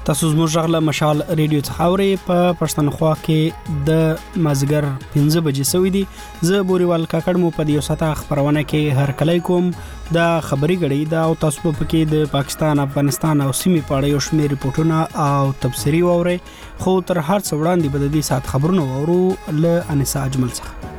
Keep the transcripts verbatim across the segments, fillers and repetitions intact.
تاسو زموږ غږ مشال ریډیو څخه اورئ په پښتونخوا کې د مازیګر پنځه بجې سوي دي. زه بوريوال کاکړ مو په دې ساته خبرونه کې هر کله کوم د خبري غړي دا او تاسو په کې د پاکستان، افغانستان او سیمې په اړه یو شمېر ریپورتونه او تبصري واوري. خو تر هر څه وړاندې به د دې سات خبرونه وورو له انیسا اجمل څخه.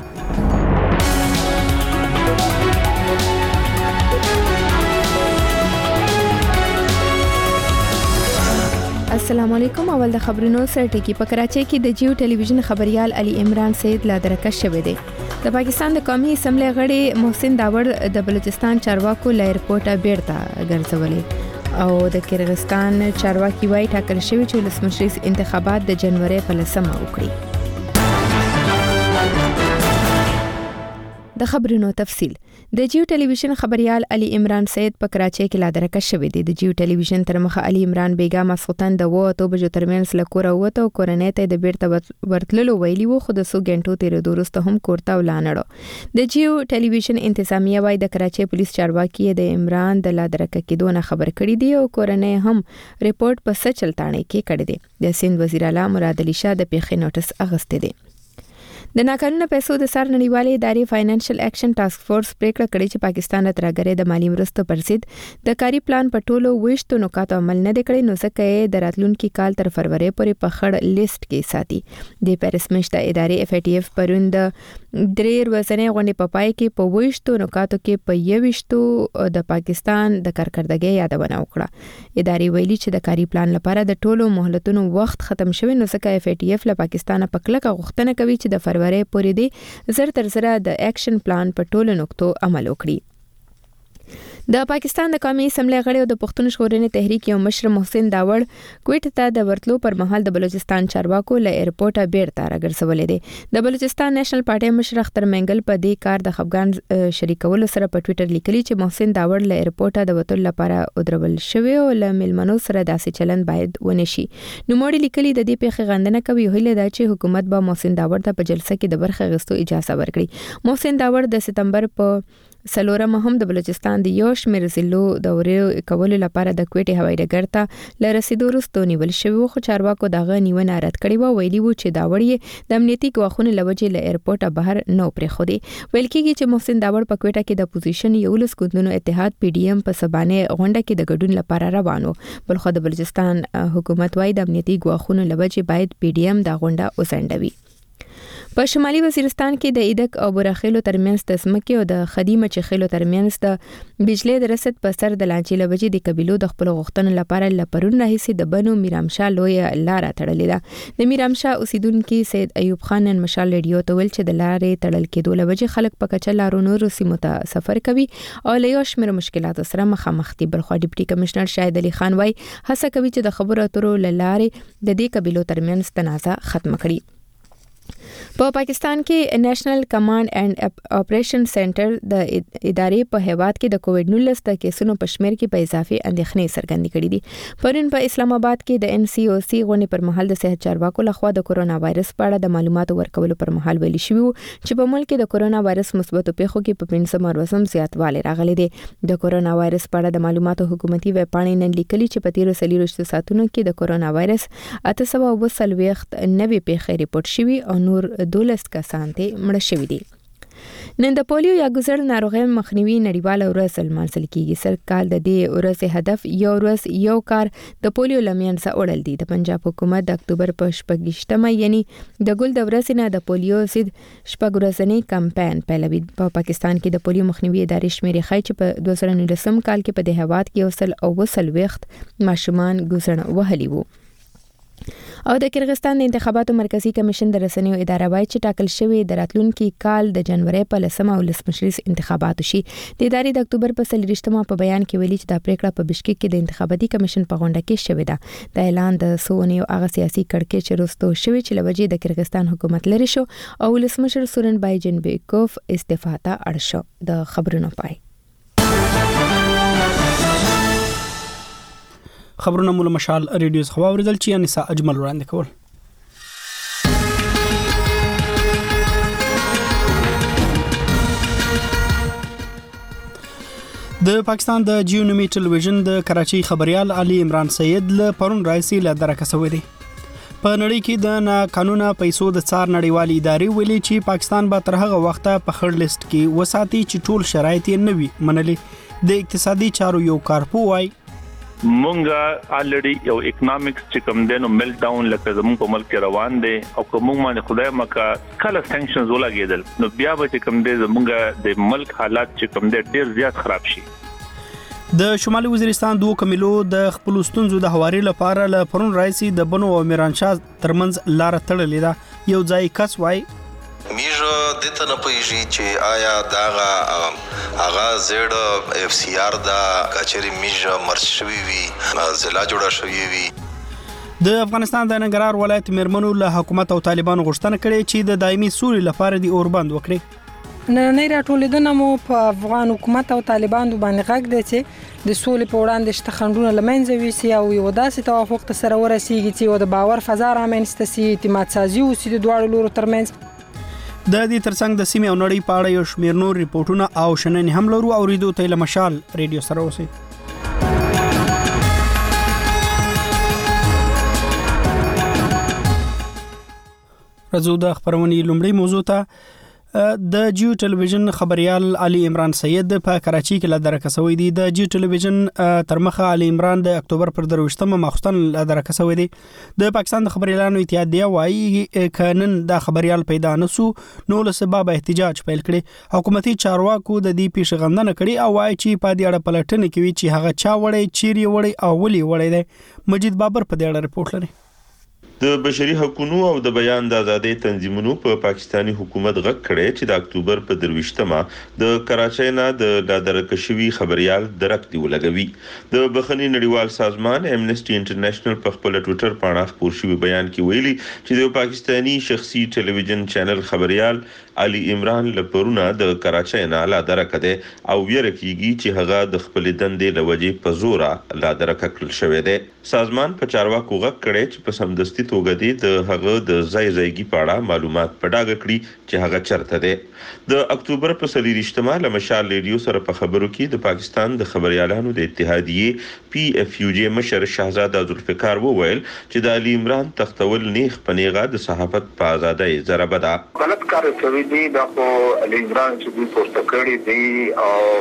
السلام علیکم. اول د خبرونو سره ټکی په کراچۍ کې د جیو ټلویزیون خبريال علي عمران سید لا درکښ شوی دی. د پاکستان د قومي اسمبلی غړي محسن داور د بلوچستان چارواکو له ایرپورټه بیرته ګرځولې او د کرغستان چارواکي وايي ټاکل شوی چې ولسمشریز انتخابات د جنوري په لسمه وکړي. د خبرونو تفصیل. د جیو ټلویزیون خبريال علي عمران سید په کراچۍ کې لا درکښ شوی دی. د جیو ټلویزیون تر مخه علي عمران بیګا مسخوتن د وو بجو ترمنځ له کور وته او کورنۍ ته د بیرته ورتللو ویلي وو، خو د سو غنټو تیر دورسته هم کورته ولانړو. د جیو ټلویزیون انتظامیه وايي د کراچۍ پولیس چارواکي د عمران د لا درکه کې دونه خبر کړی دی او کورنۍ هم ریپورت په سچ چلتانه کې کړی دی. د سند وزیر اعلی مراد علي شاه د پیښې نوټس اغسته دی. د ناقانونه پیسو د سر نړیوالې ادارې فاینانشل اکشن ټاسک فورس پریکړه کړې چې پاکستان ترګره د مالی مرستو پر ضد د کاری پلان په ټولو وښتو نکاتو عمل نه کړي، نو ځکه یې د راتلونکي کال تر فروری پورې په خړ لیست کې ساتي. د پیرس مشته ادارې اف ای ټی اف پروند درې ورځې غونډې په پای کې په وښتو نکاتو کې په یوښتو د پاکستان د کارکړدګۍ یادونه وکړه. ادارې ویلي چې د کاری پلان لپاره د ټولو مهلتونو وخت ختم شوی، نو ځکه اف ای ټی اف له پاکستان په کلکه غوښتنه کوي چې د فروری پورې دی زر تر زر د اکشن پلان په ټولو نقطو عمل وکړي. د پاکستان د قومي اسمبلی غړي او د پښتون ژغورنې تحریک یو مشر محسن داور کوټ ته د ورتلو پر مهال د بلوچستان چارواکو له ایرپورټه بیرته راګرځولې دي. د بلوچستان نېشنل پارټي مشر اختر منګل په دې کار د خفګان شریکولو سره په ټوئیټر لیکلي چې محسن داور له ایرپورټه د وټل لپاره ودرول شوی او له ملمنو سره داسې چلن باید ونشي. نو موړي لیکلي د دې پیښې غندنه کوي، هیله ده چې حکومت به محسن داور ته په جلسه کې د برخه غوښتو اجازه ورکړي. محسن داور د سپتمبر په سلورم هم د بلوچستان د یو شمېر ضلعو د ورې کولو لپاره د کوټې هوایي ډګر ته له رسیدو وروسته نیول شوی، خو چارواکو دغه نیونه رد کړې و. ویلي وو چې داور یې د امنیتي ګواښونو له وجې له ایرپورټه بهر نه پرېښودی. ویل کېږي چې محسن داور په کوټه کې د اپوزیشن یولس ګوندونو اتحاد پی ډی ایم په سبانه غونډه کې د ګډون لپاره روانو. بلخو د بلوچستان حکومت وايي د امنیتي ګواښونو له وجې باید پی ډی ایم دا غونډه وسنډوي. په شمالي وزیرستان کې د ایدک او برخیلو ترمنځ د سمکې او د خدیمه چخیلو ترمنځ د بجلی د رسد په سر د لانچې لوجې د قبيلو د خپل غوښتنو لپاره لپرون راهیسي د بنو میرامشاه لوی لار تړلې ده. د میرامشاه اوسیدونکو سید ایوب خان مشال ریډیو ته ویل چې د لارې تړل کېدو لوجې خلک په کچلارو نورو سیمو ته سفر کوي او له یو شمېر مشکلاتو سره مخامخ دي. بلخو ډیپټي کمشنر شاهد علي خان وايي هڅه کوي چې د خبرو اترو لارې د دې قبيلو ترمنځ تنازع ختم کړي. په پاکستان کې نېشنل کمانډ اینڈ اپریشن سنټر د ادارې په هیواد کې د کووډ نولس د کیسونو په شمیر کې په اضافي اندېښنې څرګندې کړې دي. پرون په اسلام آباد کې د ان سی او سی غونډې پر مهال د صحت چارواکو لخوا د کورونا وایرس په اړه د معلوماتو ورکولو پر مهال ویل شوی چې په ملک کې د کورونا وایرس مثبتو پیښو کې په پنځه مروزم زیاتوالی راغلی دی. د کورونا وایرس په اړه د معلوماتو حکومتي ویب پاڼې نن لیکلي چې په تیرو څلوېښتو ساعتونو کې د کورونا وایرس اته سوه اووه څلوېښت نوې پیښې ریپورټ شوي او نور دولس کسان ته مړه شوي دي. نن د پولیو یا ګزړ ناروغۍ مخنیوي نړیواله ورځ لمانځل کیږي. سرکال د دې ورځې هدف یو ورځ یو کار د پولیو لمینځه وړل دي. د پنجاب حکومت د اکتوبر په شپږشتمه یعنی د ګل د ورځې نه د پولیو ضد شپږ ورځنی کمپاین پیلوي. په پاکستان کې د پولیو مخنیوي ادارې شمیرې ښیي چې په دوه زره نولسم کال کې په دې هیواد کې یو سل اووه څلوېښت ماشومان ګزړ وهلي وو. او د کرغستان د انتخاباتو مرکزی کمیشن د رسنیو اداره وايي چې ټاکل شوی د راتلونکي کال د جنوري په لسمه ولسمشریز انتخابات شي. د ادارې د اکتوبر په څلوېښتمه په بیان کې ویلي چې دا پریکړه په بشکیک کې د انتخاباتي کمیشن په غونډه کې شوې ده. د اعلان د سونیو هغه سیاسي کړکېچ چې وروسته شوی چې لوجې د کرغستان حکومت لري شو او ولسمشر سورنبای جنبیکوف استعفا ته اړ شو. د خبرونو پای. خبرونه مول مشال ریډیو څخه واوریدل چې انیسا اجمل وړاندې کول. د پاکستان د جیو نومي ټلویزیون د کراچۍ خبريال علي عمران سید له پرون راځي له درکه سوی دی. په نړۍ کې د ناقانونه پیسو د څار نړیوالې ادارې ویلي چې پاکستان به تر هغه وخته په خړ لیست کې وساتي چې ټول شرایط یې نوي منلي. د اقتصادي چارو یو کارپو وای مونږه الریډي یو اکونومکس چې کوم دینو ملټ ډاون لکه زموږ په ملک روان دي او کوم باندې خدای مکه کله سانکشنز ولګیدل نو بیا به چې کوم دي زموږ د ملک حالات چې کوم دي ډیر زیات خراب شي. د شمالي وزیرستان دوه کمیلو د خپل ستونزو د حواري لپاره ل پرون راځي د بنو او میرانشاه ترمنځ لار تړلې ده. یو ځای کس وای میجو دته نه پېږي چې آیا داغه هغه زیډ اف سی آر دا کچري میجو مرش شوی وي ضلع جوړه شوی وي. د افغانستان د ننګرهار ولایت میرمنو له حکومت او طالبانو غوښتنه کړې چې د دایمي سولې لپاره د اوربند وکړي. نړۍ راټولېدنه مو په افغان حکومت او طالبانو باندې غږ دی چې د سولې په وړاندې شته خنډونه له منځه یوسي او یو داسې توافق ته سره ورسیږي چې د باور فضا رامنځته سي، اعتماد سازي وسي د دواړو لورو ترمنځ. د دې ترڅنګ د سیمې او نړۍ په اړه یو شمېر نور ریپورتونه او شننې هم لرو او ریډیو ته له مشال ریډیو سره اوسئ. راځو د خبرونې لومړی موضوع ته. د جیو ټلویزیون خبريال علي عمران سید په کراچۍ کې له درکه سوی دی. د جیو ټلویزیون ترمخه علي عمران د اکتوبر پر درویشتمه ماخستن له درکه سوی دی. د پاکستان د خبريالانو اتحادیه وايي کانن د خبريال پیدا نسو نو له سبب احتجاج پیل کړي. حکومتي چارواکو د دې پیشغندنه کړي او وايي چې په دې اړه پلټنه کوي چې هغه چا وړي چیرې وړي او ولي وړي دی. مجید بابر په دې اړه رپورټ لري. د بشري حقوقو او د بیان د ازادۍ تنظیمونو په پا پاکستانی حکومت غږ کړي چې د اکتوبر په درویشتمه د کراچۍ نه د لادرکشوي خبريال درک دی ولګوي. د بخښنې نړیوال سازمان امنیسټي انټرنیشنل په خپل ټوئیټر باندې خبر شوی بیان کې ویلي چې د پاکستانی شخصي ټلویزیون چینل خبريال علي عمران لپرونه د کراچۍ نه لادرک دی او ویره کیږي چې هغه د خپل دندې لوجې په زوره لادرک کړل شوی دی. سازمان په چارواکو غږ کړي چې په سمدستي توګه دی د هغه د ځای ځایګي پاړه معلومات په ډاګه کړي چې هغه چرته دی. د اکتوبر په څلوېښتمه له مشال ریډیو سره په خبرو کې د پاکستان د خبريالانو د اتحادیې پی اف یو جی مشر شهزاده ذوالفقار وویل چې د علي عمران تختول نیغ پنیغه د صحافت په ازادۍ ضربه ده. غلط کار کوي دی د علي عمران چې دوی پورته کړی دی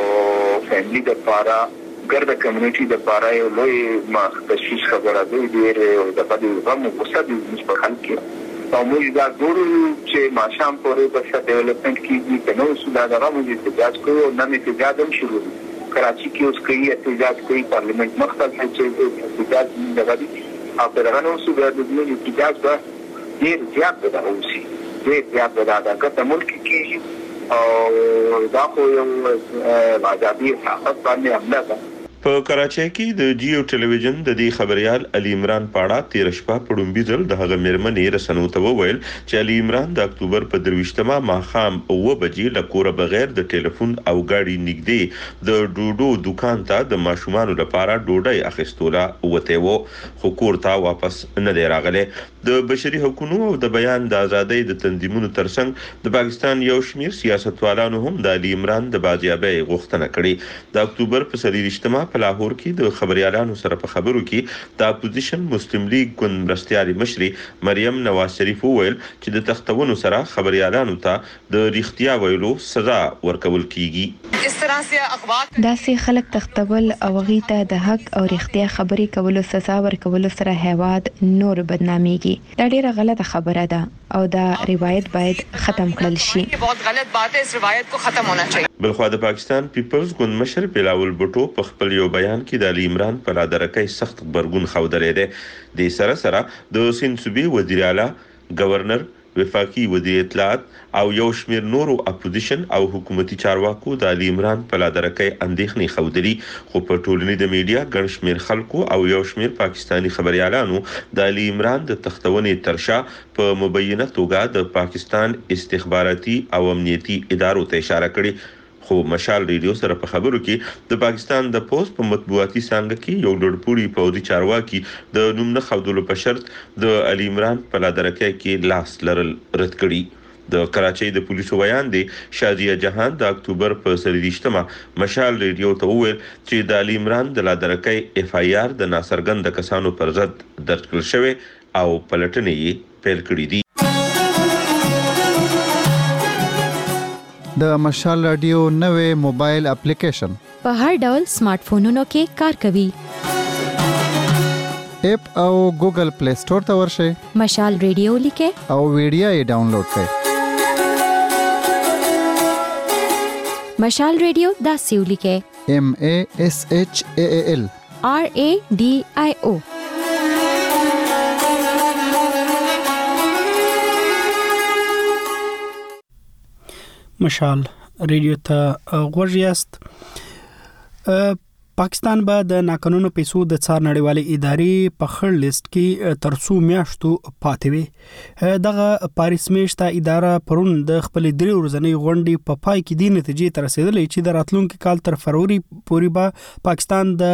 او فیملی د پاره ګرد کمیونټي د پاره یو لوی ما تشویش خبره دی ډیر د بده غو غوسه دي په خلک کې او موږ دا ګورو چې ماشام پورې په څه ډیولپمنٹ کیږي په نو سودا دغه موږ احتجاج کوو او نن احتجاج هم شروع دي. کراچي کې اوس کوي احتجاج کوي پارلیمنت مختل چې احتجاج دغه دي او په دغه نو سودا د موږ احتجاج به ډیر زیات ده اوسي ډیر زیات ده دا که ملک کې او دا خو یو آزادي صحافت باندې حمله ده. په کراچۍ کې د جیو ټلویزیون د دې خبريال علي عمران پاړه تیر شپه په ډومبي ځل د هغه میرمنې رسنو ته وویل چې علي عمران د اکتوبر په درویشتمه ماښام اوه بجې له کوره بغیر د ټلیفون او ګاډي نږدې د ډوډو دکان ته د ماشومانو لپاره ډوډۍ اخیستوله وته وو خو کور ته واپس نه دی راغلی. د بشري حقوقو او د بیان د ازادۍ د تنظیمونو ترڅنګ د پاکستان یو شمېر سیاستوالانو هم د علي عمران د بازیابۍ غوښتنه کړې. د اکتوبر په څلوېښتمه په لاهور کې د خبريالانو سره په خبرو کې د اپوزیشن مسلم لیگ ګوند مرستيالي مشري مریم نواز شریف وویل چې د تختونو سره خبريالانو ته د ریښتیا ویلو سزا ورکول کیږي. اس طرح سے اخبار داسې خلک تختول او غي ته د حق او ریښتیا خبرې کولو سزا ورکول سره هیواد نور بدناميږي. دا ډیره غلطه خبره ده او دا روایت باید ختم کړل شي. बहुत गलत बात है, इस रिवायत को खत्म होना चाहिए. بلخوا د پاکستان پیپلز ګوند مشر بلاول بټو په خپل یو بیان کې د علي عمران په لادرکۍ سخت برګون خودلې ده. د سره سره د سند صوبې وزیر اعلی گورنر وفاقي وزیر اطلاعات او یو شمیر نورو اپوزیشن او حکومتي چارواکو د علي عمران په لادرکۍ اندېښنې خودلي. خو په ټولنې د میډیا ګڼ شمیر خلکو او یو شمیر پاکستانی خبريالانو د علي عمران د تختونې ترشا په مبینه توګه د پاکستان استخباراتي او امنیتي ادارو ته اشاره کړې. خو مشال ریډیو سره په خبرو کې د پاکستان د پوسټ په مطبوعاتي څنګه کې یو ډړپوړي پوځي چارواکي د نوم نه خودلو په شرط د علي عمران په لادرکۍ کې لاس لرل رد کړي. د کراچۍ د پولیسو بیان دی شادیه جهان د اکتوبر په سلیریشتمه مشال ریډیو ته وویل چې د علي عمران د لادرکۍ اف آی آر د ناصرګند کسانو پر ضد درج کړل شوی او پلټنې یې پیل کړې دي. د مشال رادیو نوې موبایل اپلیکیشن په هر ډول سمارټ فونونو کې کار کوي. اپ او ګوګل پلی سٹور ته ورشئ، مشال رادیو لیکه او ویډیو یې ډاونلوډ کړئ. مشال رادیو دا سیو لیکه M A S H A A L R A D I O. مشال ریډیو ته غوږ یاست. پاکستان به د ناقانونه پیسو د څار نړیوالې ادارې په خړ لیست کې تر څو میاشتو پاتې وي. دغه پاریس میشته اداره پرون د خپل درې ورځنۍ غونډې په پای کې د نتیجې تر رسیدلې چې د راتلونکي کال تر فروری پورې به پاکستان د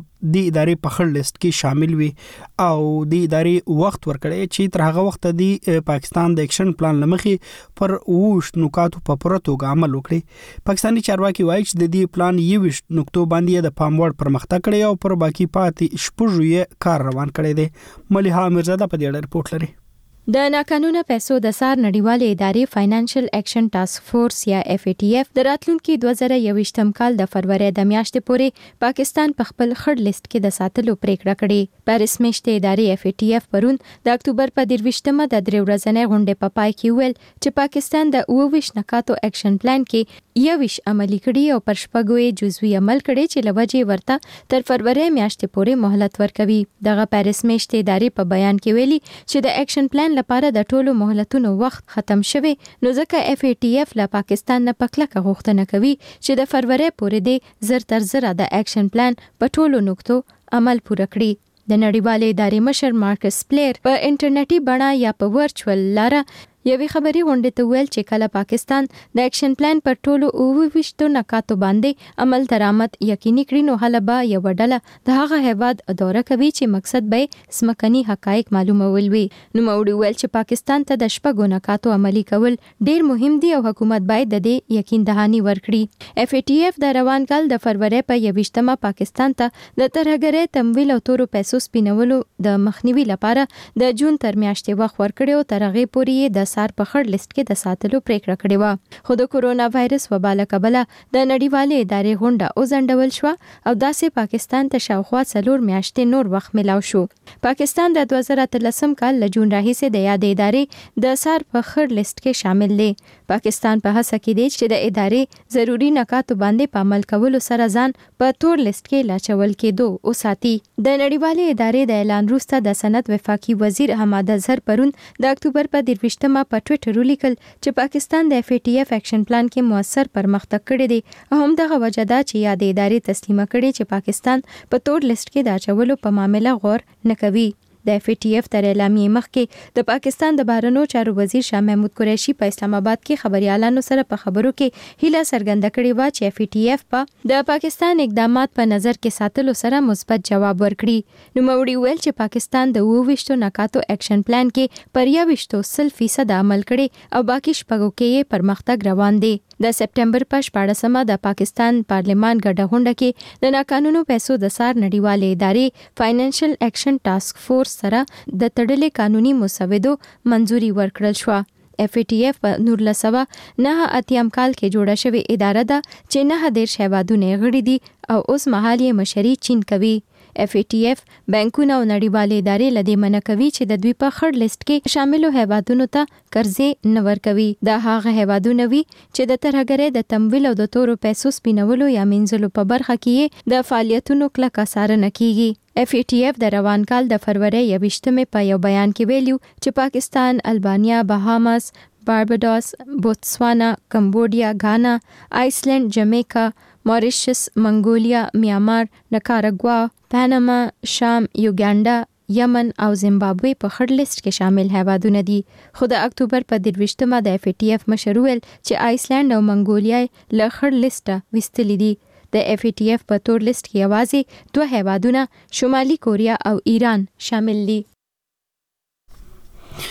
د ادارې په خړ لیست کې شامل وي او د ادارې وخت ورکړي چې تر هغه وخت د پاکستان د اکشن پلان لمخې پر ووش نکاتو په پوره توګه عمل وکړي. پاکستاني چارواکي وایي چې د دې پلان یوش نکتو باندې د پاموړ پرمختګ کړي او پر باقی پاتې شپږ یې کار روان کړي دي. مليحه میرزاده په دې اړه رپورټ لري. د ناقانونه پیسو د سار نړیوالې ادارې فاینانشل اکشن ټاسک فورس یا اف ای ټي اف د راتلونکي دوه زره یوویشتم کال د فروری د میاشتې پورې پاکستان په خپل خړ لیست کې د ساتلو پریکړه کړې. پاریس میشته ادارې اف ای ټي اف پرون د اکتوبر په درویشتمه د درې ورځنۍ غونډې په پای کې ویل چې پاکستان د اوویش نکاتو اکشن پلان کې یوویش عملي کړي او پر شپږو جزوي عمل کړي چې لوجه ورته تر فروری میاشتې پورې مهلت ورکوي. دغه پاریس میشته ادارې په بیان کې ویلي چې د اکشن پلان لپاره د ټولو مهلتونو وخت ختم شوی، نو ځکه اف ای ټي اف له پاکستان نه پکلکه غوښتنه کوي چې د فروری پورې د زر تر زر د اکشن پلان په ټولو نقطو عمل پوره کړي. د نړیوالې ادارې مشر مارکس پلیر په انټرنیټي بڼه یا په ورچوال لاره یوې خبري غونډې ته ویل چې کله پاکستان د اکشن پلان پر ټولو اوویشتو نکاتو باندې عمل درآمد یقیني کړي نو هله به یو ډله د هغه هیواد دوره کوي چې مقصد به سمکني حقایق معلومول وي. نو موړي ویل چې پاکستان ته د شپږو نکاتو عملي کول ډیر مهم دي او حکومت باید د دې یقین دهاني ورکړي. اف ای ټي اف د روان کال د فروری په یوویشتمه پاکستان ته د ترهګرۍ تمویل او تورو پیسو سپینولو د مخنیوي لپاره د جون تر میاشتې وخت ورکړي او تر هغې پورې د سار په خړ لیست کې د ساتلو پریکړه کړې و. خو د کورونا وایرس وبا له کبله د نړیوالې ادارې غونډه وځنډول شو او داسې پاکستان ته شاوخوا څلور میاشتې نور وخت ملاو شو. پاکستان د دوه زره اتلسم کال له جون راهیسې د یادې ادارې د سار په خړ لیست کې شامل دی. پاکستان په هڅه کې دی چې د ادارې ضروری نکاتو باندې په عمل کولو سره ځان په تور لیست کې لاچول کېدو او ساتي. د نړیوالې ادارې د اعلان وروسته د صنعت وفاقي وزیر حماد اظهر پرون د اکتوبر په درویشتمه په ټویټر ولیکل چې پاکستان د اف ای ټي اف اکشن پلان کې موثر پرمختګ کړی دی او هم دغه وجه ده چې یادې ادارې تسلیمه کړي چې پاکستان په تور لیست کې د اچولو په معاملې غور نه کوي. د اف ای ټي اف تر اعلامیې مخکې د پاکستان د بهرنیو چارو وزیر شاه محمود قریشي په اسلام آباد کې خبريالانو سره په خبرو کې هیله څرګنده کړې و چې اف ای ټي اف په د پاکستان اقدامات په نظر کې ساتلو سره مثبت جواب ورکړي. نو موړي ویل چې پاکستان د اوویشتو نکاتو اکشن پلان کې پر یوویشتو سل فیصد عمل کړي او باقي شپږو کې پرمختګ روان دی. د سپټمبر په شپاړسمه د پاکستان پارلمان ګډه غونډه کې د ناقانونو پیسو د سار نړیوالې ادارې فاینانشل اکشن ټاسک فورس سره د تړلې قانوني مسودو منځوري ورکړل شو. اف ای ټي اف په نولس سوه نهه اتیا کال کې جوړه شوې اداره ده چې نه دېرش هیوادونه غړي دي او اوس مهال یې مشري چین کوي. اف ای ټي اف بانکونه او نړیوالې ادارې لدې منع کوي چې د دوی په خړ لیست کې شاملو هیوادونو ته قرضې نه ورکوي. دا هغه هیوادونه وي چې د ترهګرۍ د تمویل او د تورو پیسو سپینولو یا مینځلو په برخه کې د فعالیتونو کلکه څارنه کیږي. اف ای ټي اف د روان کال د فروری یوویشتمې په یو بیان کې ویلو چې پاکستان، البانیا، بهاماس، بارباډوس، بوتسوانا، کمبودیا، غانا، آیسلند، جمیکا، ماریشس، منګولیا، میانمار، نکاراګوا، پاناما، شام، یوګانډا، یمن او زیمبابوې په خړ لیست کې شامل هیوادونه دي. خو د اکتوبر په درویشتمه د اف ای ټي اف مشر ویل چې آیسلند او منګولیا له خړ لیسته وستلې دي. د اف ای ټي اف په تور لیست کې یوازې دوه هیوادونه شمالي کوریا او ایران شامل دي.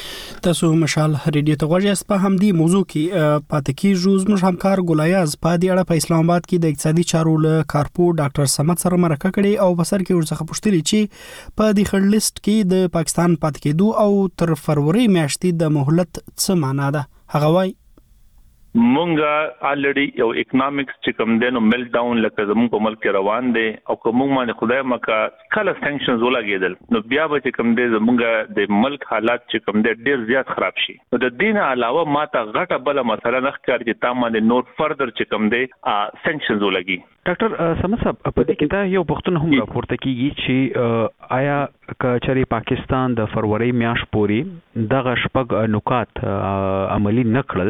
تاسو مشال ریډیو ته غوږی په همدې موضوع کې پاتې کیږو زموږ همکار ګلایاز په دې اړه په اسلام آباد کې د اقتصادي چارو له کارپو ډاکټر سمت سره مرکه کړې او په سر کې ورڅخه پوښتنه چې په دې خړ لیست کې د پاکستان پاتې کېدو او تر فروری میاشتې د مهلت څه معنا ده هغه وایي مونږه الریډي یو اکونومکس چې کوم دینو ملټ ډاون لکه زموږ په ملک روان دي او کوم باندې خدای مکه کله سانکشنز ولګیدل نو بیا به چې کوم دي زموږ د ملک حالات چې کوم دي ډیر زیات خراب شي نو د دین علاوه ماته غټه بل مسله نه ښکار چې تاسو باندې نور فردر چې کوم دي سانکشنز ولګي ډاکټر سمت صاحب په دې کې دا یو پوښتنه هم راپورته کیږي چې آیا کچري پاکستان د فروری میاشت پورې دغه شپږ نکات عملی نکړل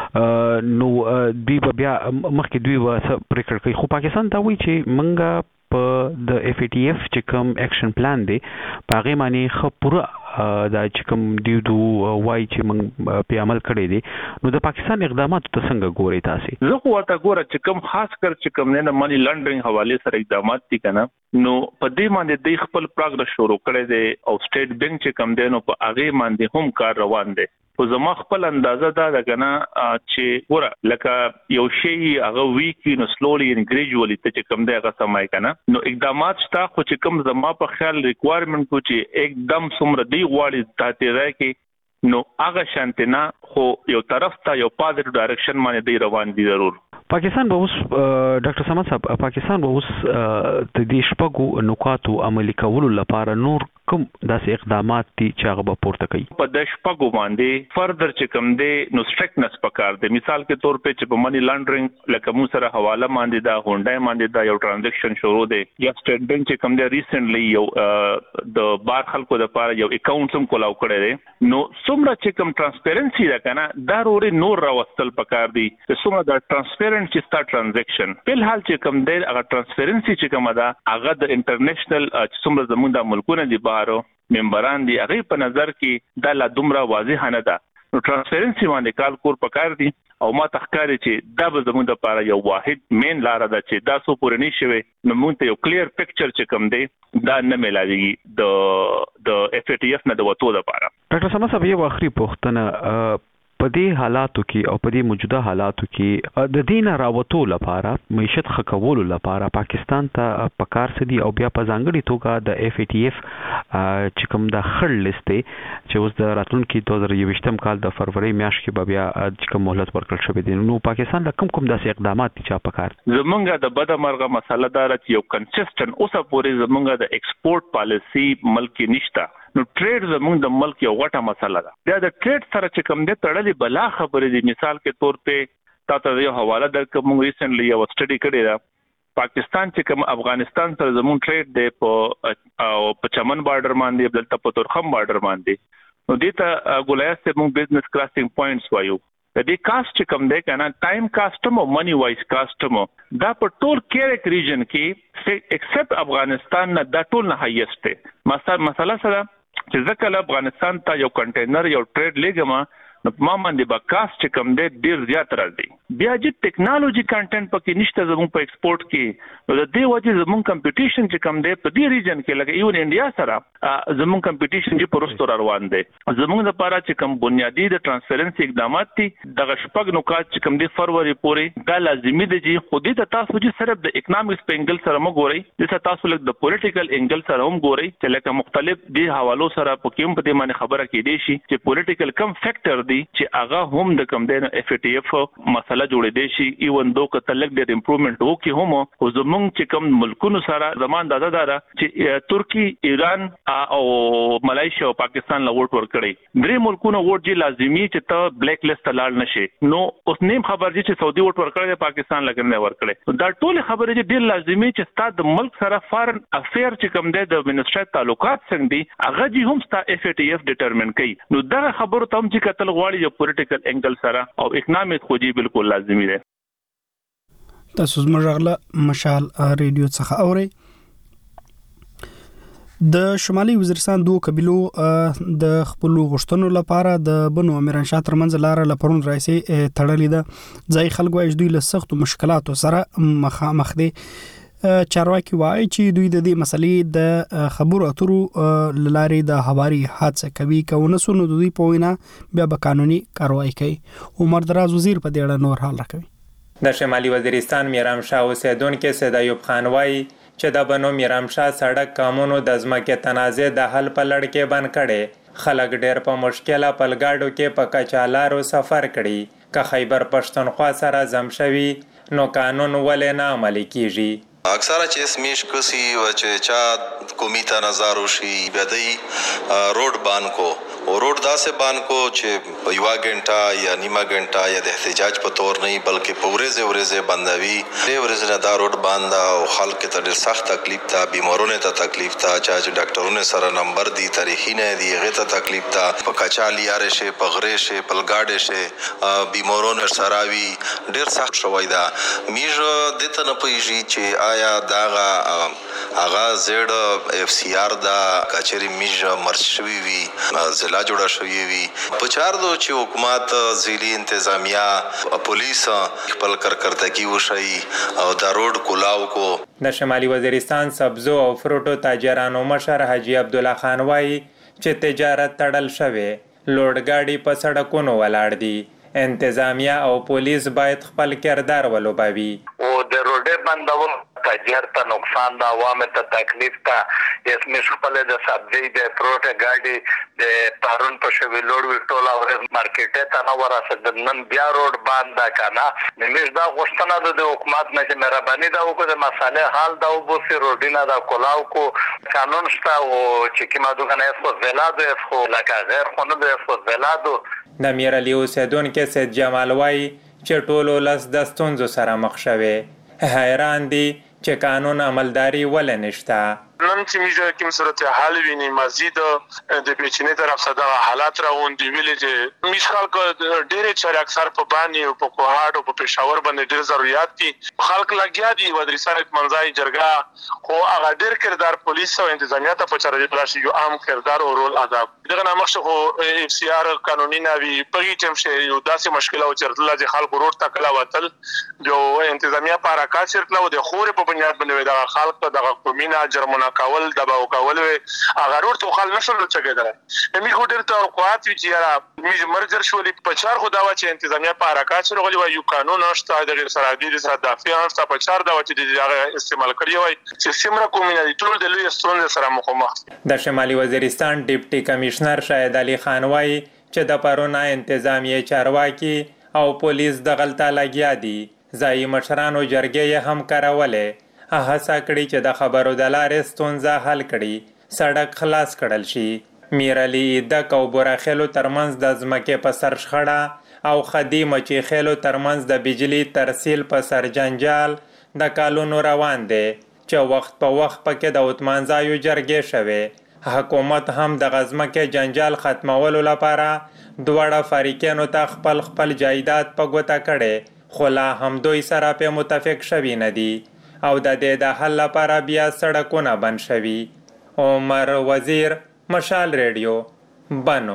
نو دوی بیا مخکې دوی و پریکړه کوي خو پاکستان دا وایي چې منګه په د اف ای ټی اف چې کوم اکشن پلان دی په هغه باندې خو پوره دا چې کوم دی دو وایي چې موږ په عمل کړی دی نو د پاکستان اقدامات ته څنګه ګوري تاسو زه خو ورته ګورم چې کوم خاص کر چې کوم نه مانی لانډرینګ حواله سره اقدامات دي کنه نو په دې باندې د خپل پروګرس شروع کړی دی او سټیټ بانک چې کوم دی نو په هغه باندې هم کار روان دی خو زما خپل اندازه دا ده کنه چې ګوره لکه یو شی هغه ویکی نو سلولي ان ګریجوالي ته چې کوم دی هغه سمای کنه نو اقدامات شته خو چې کوم زما په خیال ریکوایرمنت کو چې एकदम سمره دی غواړي ته راځي نو هغه شانتنا خو یو طرف ته یو پازټیو ډایرکشن باندې دی روان دي ضرور پاکستان به اوس ډاکټر سمت صاحب پاکستان به اوس د دې شپږو نکاتو عملي کولو لپاره نور کوم داسې اقدامات دي چې هغه به پورته کوي په د شپږو باندې فردر چې کوم دی نو سټریکټنس پکار دی مثال کې تور په چې په مانی لانډرینګ لکه مو سره حواله باندې دا هونډای باندې دا یو ټرانزیکشن شروع دی یا سټیټ بانک چې کوم دی ریسنټلی یو د بار خلکو لپاره یو اکاونټ هم کولاو کړی دی نو څومره چې کوم ترانسپیرنسي ده کنه دا روري نور راوستل پکار دی چې څومره دا ترانسپیرنت چې ستا ټرانزیکشن په حال چې کوم دی هغه ترانسپیرنسي چې کوم ده هغه د انټرنیشنل چې څومره زموږ د ملکونو دی بهارو ممبران دي هغه په نظر کې دا لا دومره واضح نه ده نو ترانسپیرنسي باندې کال کور پکار دي او ما تخکاري چې دا به زموږ لپاره یو واحد مین لار ده چې دا سو پورې نشوي نو موږ ته یو کلیر پکچر چې کوم دی دا نه ملایږي د د اف ای ټی اف نه د وټو لپاره ډاکټر سمت صاحب یو اخري پوښتنه په دې حالاتو کې او په دې موجوده حالاتو کې د دین راوتو لپاره معیشت خکولو لپاره پاکستان ته پکار سدي او بیا په ځانګړي توګه د اف ای ټی اف چې کوم د خړ لیست چې اوس د راتلونکي دوه زره یوویشتم کال د فروری میاشت کې بیا چې کوم مهلت ورکړل شوی دی نو پاکستان د کوم کوم داسې اقدامات چې پکار زمونږ د بده مرغه مسله دا چې یو کنسیسټنت اوسه پورې زمونږ د ایکسپورټ پالیسی ملک نشته نو ټریډ زموږ د ملک یو غټه مسله ده دا د ټریډ سره چې کوم دي تړلې بلا خبرې دي مثال کې تور په تاسو یو حواله درکوم موږ ریسنټلی یو سټډي کړی دا پاکستان چې کوم افغانستان سره زموږ ټریډ دی په او په چمن بارډر باندې بلته په تورخم بارډر باندې نو دې ته ګولایس ته موږ بزنس کراسینګ پوینټس وایو د دې کاست چې کوم دی کنه ټایم کاستم او منی وایز کاستم دا په ټول کېرک ریجن کې ایکسپټ افغانستان نه دا ټول نه هایست دی مثلا مثلا سره چې ځکه افغانستان ته یو کنټینر یو ټریډ لګما نو ما باندې با کاست چې کوم دی ډیر زیات راځي بیا چې ټیکنالوژي کانټینټ پکې نشته زموږ په ایکسپورټ کې نو د دې وجه زموږ کمپټیشن چې کوم دی په دې ریجن کې لکه ایون انډیا سره زموږ کمپټیشن چې پروستو روان دی زموږ لپاره چې کوم بنیادی د ترانسپیرنسي اقدامات دي دغه شپږ نکات چې کوم دی فروری پورې دا لازمي دي چې خو دې ته تاسو چې صرف د اکونومکس په انګل سره مو ګورئ چې تاسو لکه د پولیټیکل انګل سره هم ګورئ چې لکه مختلف دي حوالو سره په کوم په دې باندې خبره کې دي شي چې پولیټیکل کم فیکٹر دي چې هغه هم د کوم دین اف ای ټی اف مسله جوړې دي شي ایون دو کتلک د امپروومنت وکي هم او زمونږ چې کوم ملکونو سره زمان دادا دارا چې ترکی ایران او ملایشیا او پاکستان له ووټ ورکړي درې ملکونو ووټ جی لازمي چې ته بلیک لیست لاړ نشي نو اوس نیم خبر دي چې سعودي ووټ ورکړي پاکستان لګنه ورکړي دا ټول خبرې دي ډیر لازمي چې ستاسو د ملک سره فارن افیر چې کوم دی د منسټر تعلقات څنګه دي هغه جی هم ستاسو اف ای ټی اف ډیټرمن کوي نو دا خبرو ته هم چې قتل غواړي یو پولیټیکل انګل سره او اکونومک خو جی بالکل لازمي ده تاسو زموږ غلا مشال ریډیو څخه اوري د شمالي وزیرستان دوه قبيلو د خپل غشتنو لپاره د بنو امیران شاه ترمنځ لار لپاره رئیسي تړلې ده ځای خلکو اجدوی له سخت مشکلاتو سره مخامخ دي چارواکي وایي چې دوی د دې مسلې د خبرو اترو لارې د هواري حادثه کوي کوونه سونو دوی په وینا بیا به قانوني کاروایی کوي. عمر دراز وزیر په دې اړه نور حال راکوي. د شمالي وزیرستان میرامشاه اوسیدونکو سید ایوب خان وایي چې د بنو میرامشاه سړک قانونو د ځمکې تنازع د حل په لړ کې بند کړي. خلک ډېر په مشکله پلګاډو کې په کچالارو سفر کړي. که خیبر پښتونخوا سره زم شوي نو قانون ولې نه عملي کیږي؟ اکثره چې اسمیش کسی و چې چا کومیتا نظارو شي بدی روډ بانکو او روډ داسې بانکو چې یو غنټه یا نیمه غنټه یا د احتجاج په تور نه بلکې پورېزه ورېزه بندوي د ورېزه دا روډ باندې او خلک ته ډېر سخت تکلیف ته بیمارونه ته تکلیف ته چې ډاکټرونو سره نمبر دی تاریخي نه دی هغه ته تکلیف ته په کچالي یاره شي په غره شي په لګاډه شي بیمارونه سره وي ډېر سخت شوی دا میژه د ته نه پېږي چې آیا داغه هغه زړه اف سی آر دا کچري میژه مرشوي وي ضلع جوړه شوې وي په چار دو چې حکومت ضلعي انتظامیه پولیس خپل کارکردګي وشي او دا روډ کولاو کو. د شمالي وزیرستان سبزو او فروټو تاجرانو مشر حاجی عبد الله خان وایي چې تجارت تړل شوی لوډ گاډي په سړکونو ولاړ دي. انتظامیه او پولیس باید خپل کردار ولوبوي. او د روډ بندول تاجر ته نقصان دا عوام ته تکلیف ته اسمه خپل د سبزی د پروټه گاډي د پارون په شوی لوډ وټولا ور مارکیټ ته نو ورسد نن بیا روډ باندې کانا نمیش دا غوښتنه د حکومت نه چې مهرباني دا وکړه د مسالې حال دا وبسي روډینا دا کولاو کو قانون شته او چې کیما دوغه نه خو زلادو خو لکه غیر خونو د خو زلادو. د میرالي اوسیدونکو سید جمال وایي چې ټولو لس د ستونزو سره مخ شوي. حیران دي چې قانون عملداري ولې نشته. نن چې میژه کوم صورت حال ویني مزید د پیچنې طرف صدا حالات راوندي ویلې چې میش خلک ډېر چر اکثر په باندې او په کوهاټ او په پېښور باندې ډېر ضرورت دي خلک لګیا دي ودرسانه منځای جرګه خو هغه ډېر کردار پولیس او انتظامیه ته په چارې راشي یو عام کردار او رول ادا دغه نامخ خو اف سی آر قانوني نوي په ټیم شي یو داسې مشکل او چرته چې خلک روډ تکلا وتل جو انتظامیه په حرکت چرته و د خوري په بنیاد باندې دغه خلک دغه قومینه جرمونه کول دباو کول هغه ورته تو خل نشول چګیدل مې خو ډېر توقعات وی چې را مې مرګر شولې په چار خو دا و چې انتظامیه په حرکت سره غوړي یو قانون نشته د غیر سرحدي سره دافع نشته په چار دا و چې دغه استعمال کړی وای چې سیمره کومینه ټول د لوی ستونزې سره مخامخ. د شمالي وزیرستان ډیپټي کمشنر شاهد علي خان وایي چې د پرونا انتظامیه چارواکي او پولیس د غلطه لګیا دي. ځایي مشرانو جرګې هم کارولې هڅه کړې چې د خبرو د لارې ستونزه حل کړي سړک خلاص کړل شي. میرالي د کوبراخلو ترمنځ د ځمکې په سر شخړه او خدي مچي خلو ترمنځ د بجلی ترسیل په سر جنجال د کالونو روان دي چې وخت په وخت پکې د اوتمانځایو جرګې شوي. حکومت هم د غزمکې جنجال ختمولو لپاره دواړه فریقینو ته خپل خپل جایداد په ګوته کړي خو لا هم دوی سره په متفق شوي نه دي او د دې د حل لپاره بیا سړکونه بند شوي. عمر وزیر مشال ریډیو بنو.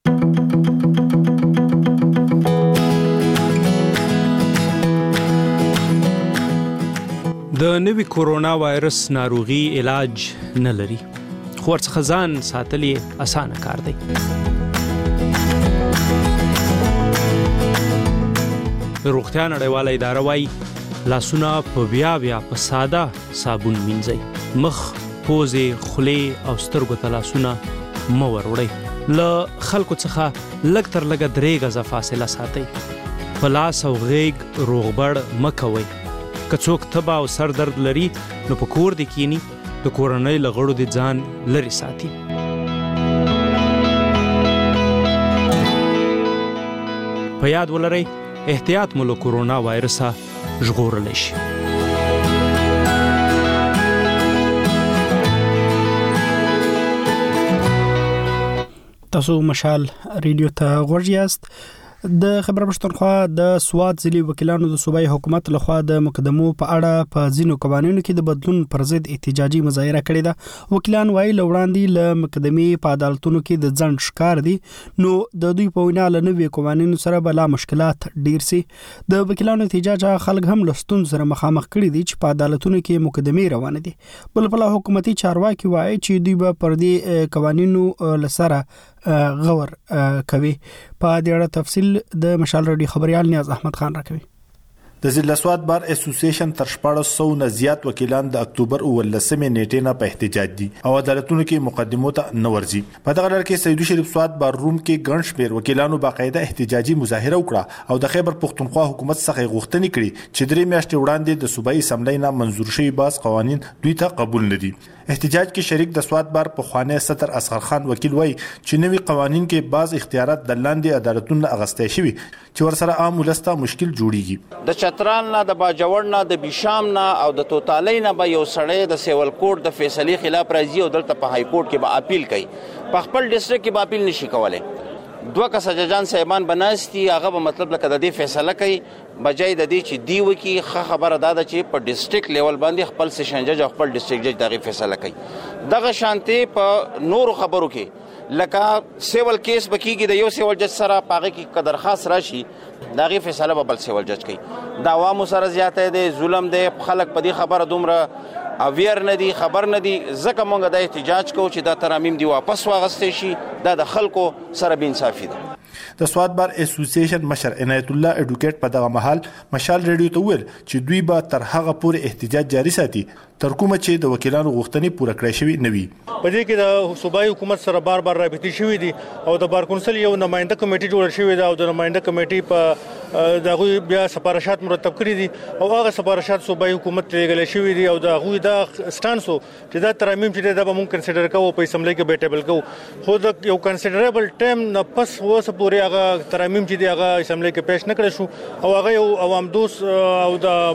د نوي کورونا وایرس ناروغي علاج نه لري خو ورڅخه ځان ساتل یې اسانه کار دی. روغتیا نړیواله اداره وايي لاسونه په بیا بیا په ساده صابون مینځئ. مخ، پوزې، خولې او سترګو ته لاسونه مه وروړئ. له خلکو څخه لږ تر لږه درې غزه فاصله ساتئ. په لاس او غیږ روغبړ مه کوئ. که څوک تبه او سر درد لري نو په کور دې کینی د کورنۍ له غړو دې ځان لرې ساتي. په یاد ولرئ احتیاط مو له کورونا وایرسه ژغورلی شي. تاسو مشال ریډیو ته غوږ یاست. د خبر پښتونخوا د سواد ضلع وکیلانو د صوبایي حکومت لخوا د مقدمو په اړه په ځینو قوانینو کې د بدلون پر ضد احتجاجي مظاهره کړې ده. وکیلان وايي لوړاندې له مقدمې په عدالتونو کې د ځنډ شکار دي، نو د دوی په وینا له نوي قوانینو سره بلا مشکلات ډیر سي. د وکیلانو احتجاج خلک هم لستون سره مخامخ کړي دي چې په عدالتونو کې مقدمې روانه دي. بل بل حکومتي چارواکي وايي چې دوی به پر دې قوانینو لسره غور کوي. په دې اړه تفصیل د مشال رادیو خبريال نیاز احمد خان راکوي. د ضلع سواد بار اسوسییشن تر شپږ سوه نه زیات وکیلان د اکتوبر اولسمې نیټې نه په احتجاج دي او عدالتونو کې مقدمو ته نه ورځي. په دغه لړ کې سیدو شریف سواد بار روم کې ګڼ شمېر وکیلانو باقاعده احتجاجي مظاهره وکړه او د خیبر پښتونخوا حکومت څخه غوښتنې کړې چې درې میاشتې وړاندې د صوبایي اسمبلی نه منظور شوي باز قوانین دوی ته قبول نه دي. احتجاج کې شریک د سواد بار په خوانه ستر اصغر خان وکیل وای چې نوي قوانین کې بعض اختیارات د لاندې عدالتونو اغستې شوي چې ورسره عام ولسته مشکل جوړیږي. د چترال نه، د باجوړ نه، د بیشام نه او د توتالۍ نه به یو سړی د سیول کوډ د فیصلې خلاف راځي او دلته په های کورټ کې به اپیل کوي. په خپل ډیسټریکټ کې به اپیل نشي کولای. دوه کسه ججان صاحبان بناستي، هغه به مطلب لکه د دې فیصله کوي بجای د دې چې دی وکي. خه خبره دا ده چې په ډیسټریکټ لیول باندې خپل سیشن جج او خپل ډیسټریکټ جج دغه فیصله کوي. دغه شانتي په نورو خبرو کې لکه سیول کیس بکیږي، د یو سیول جج سره پاغه کې قدر خاص راشي دغه فیصله به بل سیول جج کوي. دا عوامو سره زیاته دي، ظلم دی، خلک په دې خبره دومره اویر نه دي، خبر نه دي. ځکه مونږ د احتجاج کوو چې دا ترامیم دی واپس واغستې شي. دا د خلکو سره بې انصافي ده. د سواد بار اسوسییشن مشر عنایت الله اډوکیټ په دغه مهال مشال ریډیو ته ویل چې دوی به تر هغه پورې احتجاج جاري ساتي تر کومه چې د وکیلانو غوښتنې پوره کړې شوي نه وي. په دې کې د صوبایي حکومت سره بار بار رابطې شوي دي او د بار کونسل یو نماینده کمیټه جوړه شوې ده او د نماینده کمیټې په دغه بیا سفارشات مرتب کړي دي او هغه سفارشات صوبایي حکومت لګل شوي دي او دغه د سټانسو چې دا ترامیم چې دا به مونږ کنسیډر کوو په اسمبلی کې به ټیبل کوو. خو د یو کنسیډریبل ټایم نه پس وسه پورې هغه ترامیم چې دی هغه اسمبلی کې پیش نه کړی شو او هغه یو عوام دوست او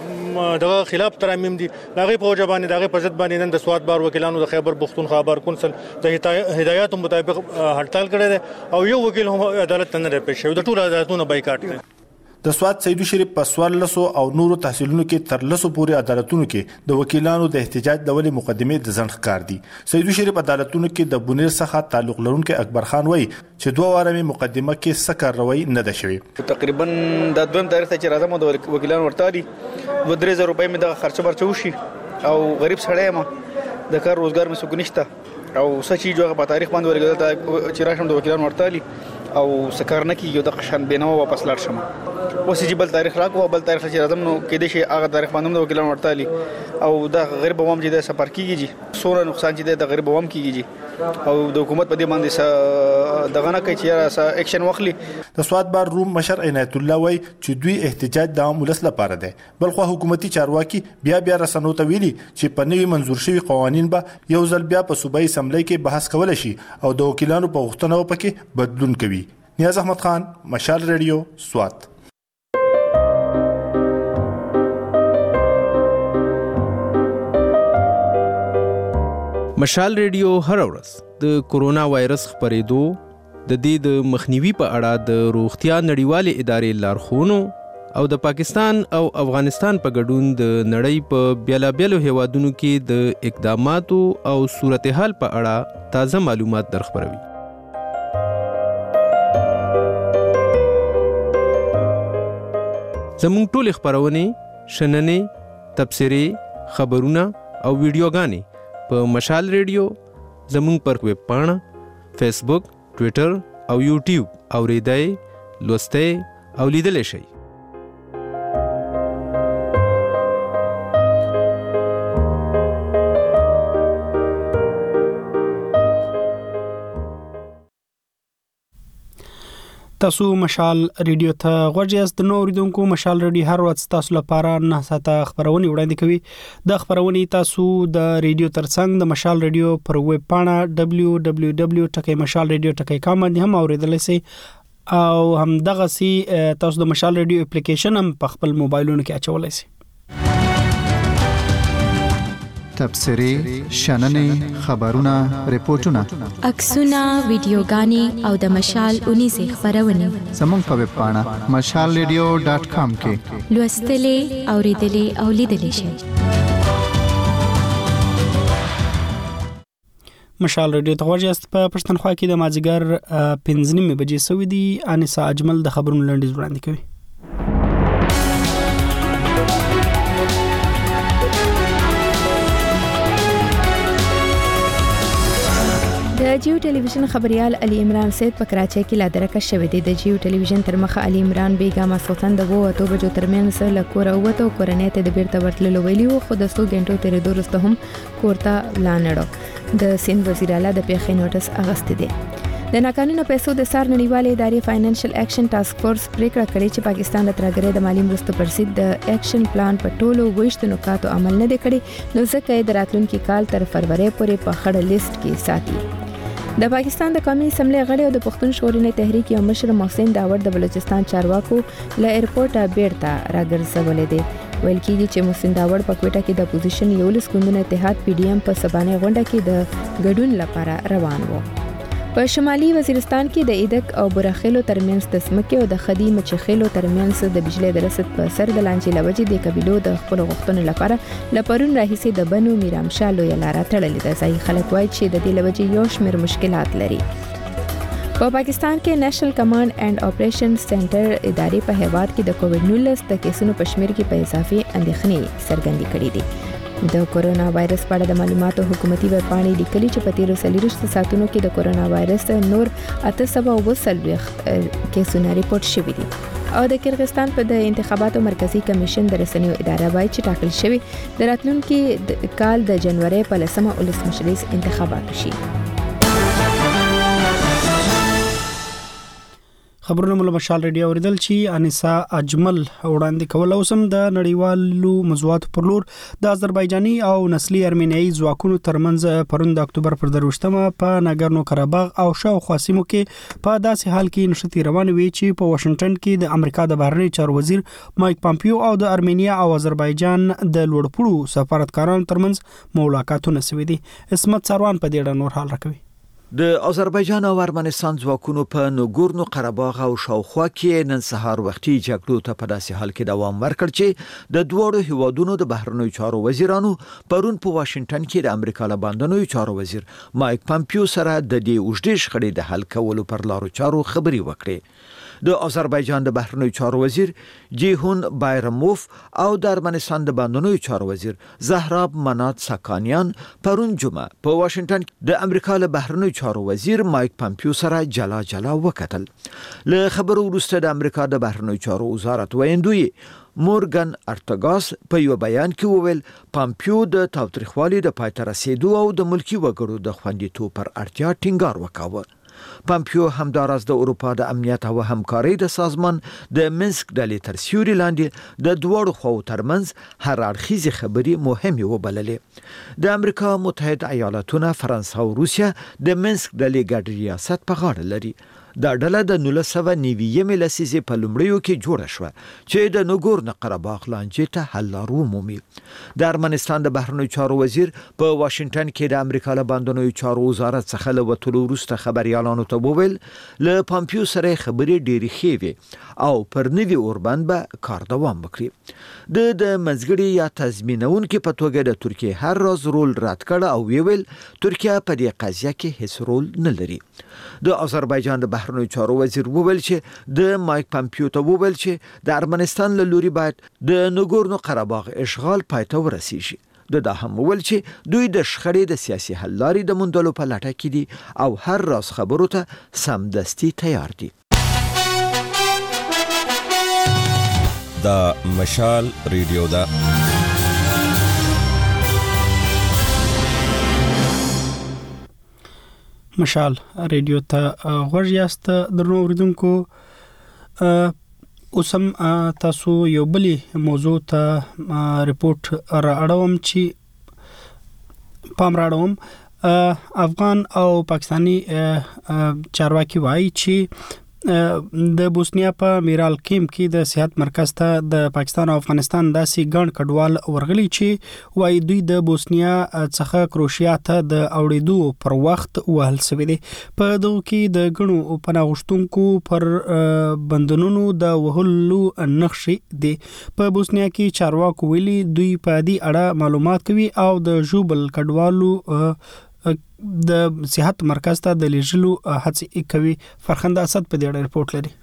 د دغه خلاف ترامیم دي. هغه په وجبانې دغه په ضد باندې نن د سواد بار وکیلانو د خیبر پښتونخوا بار کونسل د هدایاتو مطابق هړتال کړی دی او یو وکیل هم عدالت ته نه پیښ شوی. د ټول عدالتونو بایکاټ کړی. د سواد سیدو شریف په سوالسو او نورو تحصیلونو کې تر لسو پورې عدالتونو کې د وکیلانو د احتجاج د ولې مقدمې د ځنډ ښکار دي. سیدو شریف عدالتونو کې د بونیر څخه تعلق لرونکي اکبر خان وایي چې دوه واره مې مقدمه کې څه کاروایی نه ده شوې. تقریبا د دویم تاریخ ته چې راځم د وکیلانو ورته دي دوه درې زره روپۍ مې د خرچه برچه وشي او غریب سړی یم، د کار روزګار مې څوک نشته او څه چیز هغه په تاریخ باندې ورګل چې راشم د وکیلانو ورته او سکار نه کیږي د قشن بینه واپس لاړ شم. اوس چې بل تاریخ راکو بل تاریخ چې راځم نو کې دي شي هغه تاریخ باندې د وکیلانو ورته او د غریب عوام چې د سفر کیږي سوره نقصان چې د غریب عوام کیږي او د حکومت په دې باندې دغه نه کوي چې اکشن واخلي. د سواد بار روم مشر عنایت الله وای چې دوی احتجاج د عام ولس لپاره دی، بل خو حکومتي چارواکي بیا بیا رسنو ته ویلي چې په نوي منظور شوي قوانین به یو ځل بیا په صوبایي اسمبلی کې بحث کول شي او د وکیلانو په غوښتنو پکې بدلون کوي. نیاز احمد خان، مشال ریډیو، سوات. مشال ریډیو هر ورځ د کورونا وایرس خپرېدو د دې د مخنیوي په اړه د روغتیا نړیوالې ادارې لارښوونو او د پاکستان او افغانستان په ګډون د نړۍ په بیلابیلو هیوادونو کې د اقداماتو او صورتحال په اړه تازه معلومات درخبروي. زموږ ټول خبرونه، شننې، تبصرې، خبرونه او ویډیوګانې په مشال ریډیو، زموږ پر ویب پاڼه، فیسبوک، ټویټر او یوټیوب اوریدای، لوستای او لیدلی شئ. تاسو مشال ریډیو ته غوږ یاست. د نو اوریدونکو مشال ریډیو هر ورځ تاسو لپاره نه ساته خبرونه وړاندې کوي. د خبرونه تاسو د ریډیو ترڅنګ د مشال ریډیو پر ویب پاڼه دبلیو دبلیو دبلیو ټکی مشال ریډیو ټکی کام باندې هم اوریدلای شئ او هم دغه سي تاسو د مشال ریډیو اپلیکیشن هم په خپل موبایلونو کې اچولای شئ. تبصرې شننې خبرونه ریپورتونه عکسونه ویډیوګانې او د مشال اونیزې خبرونه زموږ په ویب پاڼه مشال ریډیو ډاټ کام کې لوستلې اوریدلې او لیدلې شئ. مشال ریډیو ته غوږیاست. په پښتونخوا کې د مازیګر پنځه نیمې بجې سوي دي. انیسا اجمل د خبرونو لنډیز وړاندې کوي. د جیو ټلویزیون خبريال علي عمران سید په کراچۍ کې لا درکه شوې دي. د جیو ټلویزیون تر مخه علي عمران بیګا ماسوتن د وو اته بجو ترمنځ له کور اوته کورنۍ ته د بیرته ورتللو ویلي وو، خو د څو غنټو تیرېدو وروسته هم کورته لاندړو. د سند وزیر اعلی د پیښې نوټس اغستې دي. د ناقانونه پیسو د سار نړیوالې ادارې فاینانشل اکشن ټاسک فورس پریکړه کړې چې پاکستان د ترګرې د مالی مرستو پر ضد د اکشن پلان په ټولو وښتو نکاتو عمل نه دی کړی، نو ځکه یې د راتلونکي کال تر فروری پورې په خړه لیست کې ساتي. د پاکستان د قومي اسمبلی غړي او د پښتون ژغورنې تحریک یو مشر محسن داور د بلوچستان چارواکو له ایرپورټه بیرته راګرځولې دي. ویل کېږي چې محسن داور په کوټه کې د اپوزیشن یو لس ګوندونو اتحاد پی ډی ایم په سبانه غونډه کې د ګډون لپاره روان وو. په شمالي وزیرستان کې د ایدک او برخیلو ترمنځ د ځمکې او د خدي مچخیلو ترمنځ د بجلی د رسد په سر د لانجې لوجې د قبیلو د خپل غوښتنو لپاره لپرون راهیسې د بنو میرامشاه لویه لاره تړلې ده. ځایي خلک وایي چې د دې لوجې یو شمېر مشکلات لري. په پاکستان کې نېشنل کمانډ اینڈ اپریشن سنټر ادارې په هیواد کې د کووډ نولس د کیسونو په شمېر کې په اضافي اندېښنې څرګندې کړې دي. د کورونا وایرس په اړه د معلوماتو حکومتي ویبپاڼې لیکلي چې په تیرو څلوېښتو ساعتونو کې د کورونا وایرس نور اته سوه اووه څلوېښت کیسونه ریپورټ شوي دي. او د کرغستان په د انتخاباتو مرکزی کمیشن د رسنیو اداره وایي چې ټاکل شوی د راتلونکي کال د جنوري په لسمه ولسمشریز انتخابات شي. خبرونه مل مشال ریډیو اوریدل چې انیسا اجمل وړاندې کول. او سم د نړیوالو موضوعاتو پر لور د آذربایجاني او نسلی ارمینیایي ځواکونو ترمنځ پرون د اکتوبر پر دروشتمه په ناګرنو قرهباغ او شاوخوا سیمو کې په داسې حال کې نشتی روان وي چې په واشنگټن کې د امریکا د بهرنی چارو وزیر مایک پامپیو او د ارمینیا او آذربایجان د لوړپوړو سفارتکارانو ترمنځ ملاقاتونه شوي دي. اسمت سروان په دې اړه نور حال راکوي. د آذربایجان او ارمنستان ځواکونو په نګورنو قرهباغ او شاوخوا کې نن سهار وختي جګړو ته په داسې حال کې دوام ورکړ چې د دوړو هیوادونو د بهرنیو چارو وزیرانو پرون په واشنگټن کې د امریکا له باندنیو چارو وزیر مایک پامپیو سره د دې اوږدې شخړې د حل کولو پر لارو چارو خبرې وکړې. د آذربایجان د بهرنیو چارو وزیر جیهون بایرموف او د ارمنستان د باندنیو چارو وزیر زهراب منات ساکانیان پرون جمعه په واشنگټن د امریکا له بهرنیو چارو وزیر مایک پامپیو سره جلا جلا وکتل. له خبرو وروسته د امریکا د بهرنیو چارو وزارت ویندوی مورګن ارتګاس په یو بیان کې وویل پامپیو د تاوتریخوالي د پای ته رسیدو او د ملکی وګړو د خوندیتوب پر اړتیا ټینګار وکاوه. پامپیو همداراز د اروپا د امنیت او همکارۍ د سازمان د منسک ډلې تر سیوري لاندې د دوړو خواو ترمنځ هر اړخیزې خبرې مهمې وبللې. د امریکا متحده ایالاتونه، فرانسه او روسیا د منسک ډلې ګډ ریاست په غاړه لري. دا ډله د نولس سوه نوي لسیزې په لومړیو کې جوړه شوه چې د نګورنو قرهباغ لانجې ته حل لار ومومي. د ارمنستان د بهرنیو چارو وزیر په واشنگټن کې د امریکا له باندنیو چارو وزارت څخه له وتلو وروسته خبريالانو ته وویل له پامپیو سره خبرې ډېرې ښې وې او پر نوي اوربند به کار دوام وکړي. د د منځګړي یا تضمینونکو په توګه د ترکیه هر راز رول رد کړ او ویل ترکیه په دې قضیه کې هیڅ رول نه لري. د آذربایجان د بهرنیو چارو وزیر وویل چې د مایک پامپیو ته وویل چې د ارمنستان له لوري باید د نګورنو قرهباغ اشغال پای ته ورسیږي. د دا هم وویل چې دوی د شخړې د سیاسي حل لارې د موندلو په لټه کې دي او هر راز خبرو ته سمدستي تیار دي. دا مشال ریډیو دا مشال ریډیو ته غوږ یاست. درنو اوریدونکو، اوس هم تاسو یو بلی موضوع ته ریپورت را اړوم چې پام را اړوم. افغان او پاکستانی چارواکي وایي چې د بوسنیا په میرال کیم کې د صحت مرکز ته د پاکستان او افغانستان داسې ګڼ کډوال ورغلي چې وایي دوی د بوسنیا څخه کروشیا ته د اوړېدو پر وخت وهل شوی دی. په دغه کې د ګڼو پناه غوښتونکو پر بندونو د وهلو نښې دي. په بوسنیا کې چارواکو ویلي دوی په دې اړه معلومات کوي او د ژوبل کډوالو د صحت مرکز ته د لیږلو هڅې کوي. فرخنده اسد په دې اړه رپورټ لري.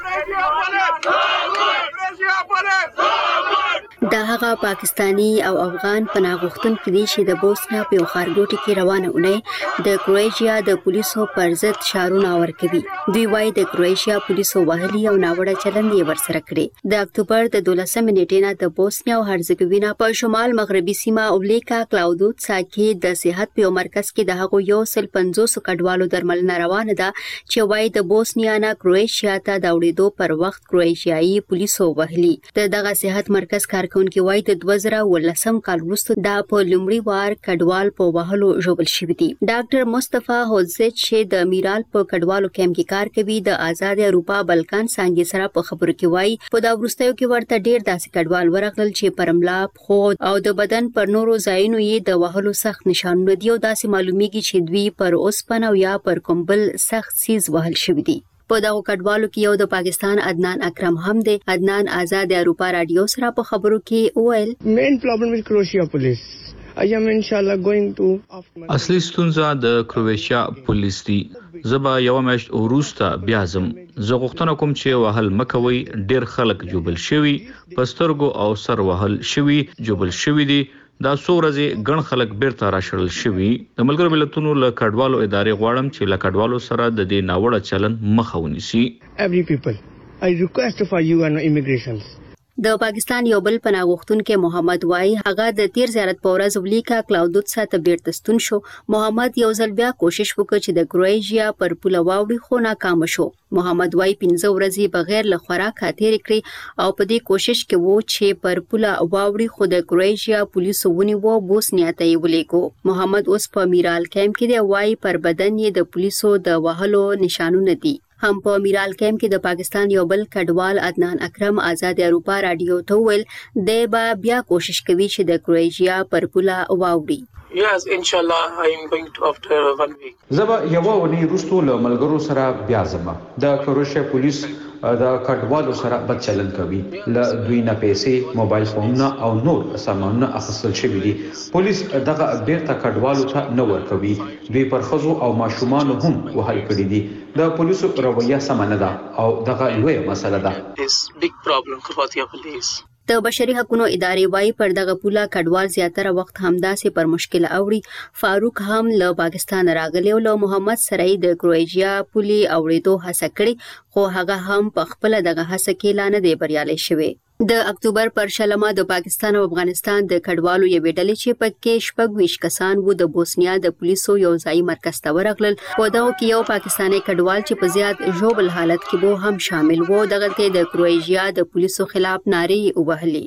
دا هغه پاکستانی او افغان پناه غوښتونکي دي چې د بوسنیا په خارګوټي کې روانه اونۍ د کروشیا د پولیسو پر ضد شعارونه ورکوي. دوی وايي د کروشیا پولیسو وهلي او ناوړه چلند یې ورسره کړی. د اکتوبر د دولسمې نیټې نه د بوسنیا او هرزګوینا په شمال مغربي سیمه اولیکا کلاودوتسا کې د صحت په مرکز کې د هغو یو سل پنځوس کډوالو درملنه روانه ده چې وايي د بوسنیا نه کروشیا ته د وړېدو پر وخت کروشیایي پولیسو وهلي. د دغه صحت مرکز کار کونکي وایي د دوه زره ولسم کال وروسته دا په لومړي وار کډوال په وهلو ژوبل شوي دي. ډاکټر مصطفی هوزچ چې د میرال په کډوالو کیمپ کې کار کوي د آزاد اروپا بلکان څنګه سره په خبرو کې وایي په دا وروستیو کې ورته ډیر داسې کډوال ورغلل چې پرملا خو او د بدن پر نورو ځایونو یې د وهلو سخت نشانونه دي او داسې معلومیږي چې دوی پر اوسپنه او یا پر کومبل سخت سیز وهل شوي دي. په دغه کډوالو کې یو د پاکستان عدنان اکرم هم دی. عدنان آزاد اروپا رادیو سره په خبرو کې وویل مین پرابلم وذ کروشیا پولیس I am inshallah going to اصلي ستونزه د کروشیا پولیس دی. زبا یو میاشت وروسته بیا زم زه غوښتنه کوم چې وهل مکوي. ډیر خلک جوبل شوي پسترګو او سر وهل شوي جوبل شوي دي. دا څو ورځې ګڼ خلک بیرته راشړل شوي. د ملګرو ملتونو له کډوالو ادارې غواړم چې له کډوالو سره د دې ناوړه چلن مخه ونیسي. Every people I request for you and immigration. د پاکستان یو بل پناه غوښتونکي محمد وای هغه د تیر زیارت په ورځ ولیکا کلاودوتسا ته بیرته ستون شو. محمد یو ځل بیا کوشش وکړ چې د کروشیا پر پوله واوړي خو ناکام شو. محمد وای پنځه ورځې بغیر له خوراکه تیر کړې او په دې کوشش کې وو چې پر پوله واوړي خو د کروشیا پولیسو ونیو بوسنیا ته یې ولیکو. محمد اوس په میرال کیمپ کې دی. وای پر بدن یې د پولیسو د وهلو نشانونه دي. هم په میرال کیمپ کې د پاکستان یو بل کډوال عدنان اکرم آزاد اروپا رادیو ته ویل د با بیا کوشش کوي چې د کروشیا پر پوله واوړي. Yes, inshallah I am going to after one week. زبا یو ونی روستو له ملګرو سره بیا زما د کروشیا پولیس د کډوالو سره بد چلند کوي. له دوی نه پیسې موبایل فونونه او نور سامانونه اخیستل شوي دي. پولیس دغه بیرته کډوالو ته نه ورکوي. دوی پر ښځو او ماشومان هم وهل کړي دي. د پولیسو رویه سم نه ده او دغه لویه مسله ده. This big problem for the police. د بشري حقوقو ادارې وايي پر دغه پوله کډوال زیاتره وخت همداسې پر مشکل اوړي. فاروق هم له پاکستان راغلی او له محمد سره د کروشیا پولي اوړېدو هڅه کړې خو هغه هم په خپل دغه هڅه کې لا نه دی بریالي شوی. د اکتوبر پر شلمه د پاکستان او افغانستان د کډوالو یو ډلې چې پکې شپږ ویش کسان وو د بوسنیا د پولیسو یو ځای مرکز ته ورغلل. په دغه کې یو پاکستانی کډوال چې په زیات ژوبل حالت کې وو هم شامل وو. دغه کې د کروشیا د پولیسو خلاف نارې وهلې.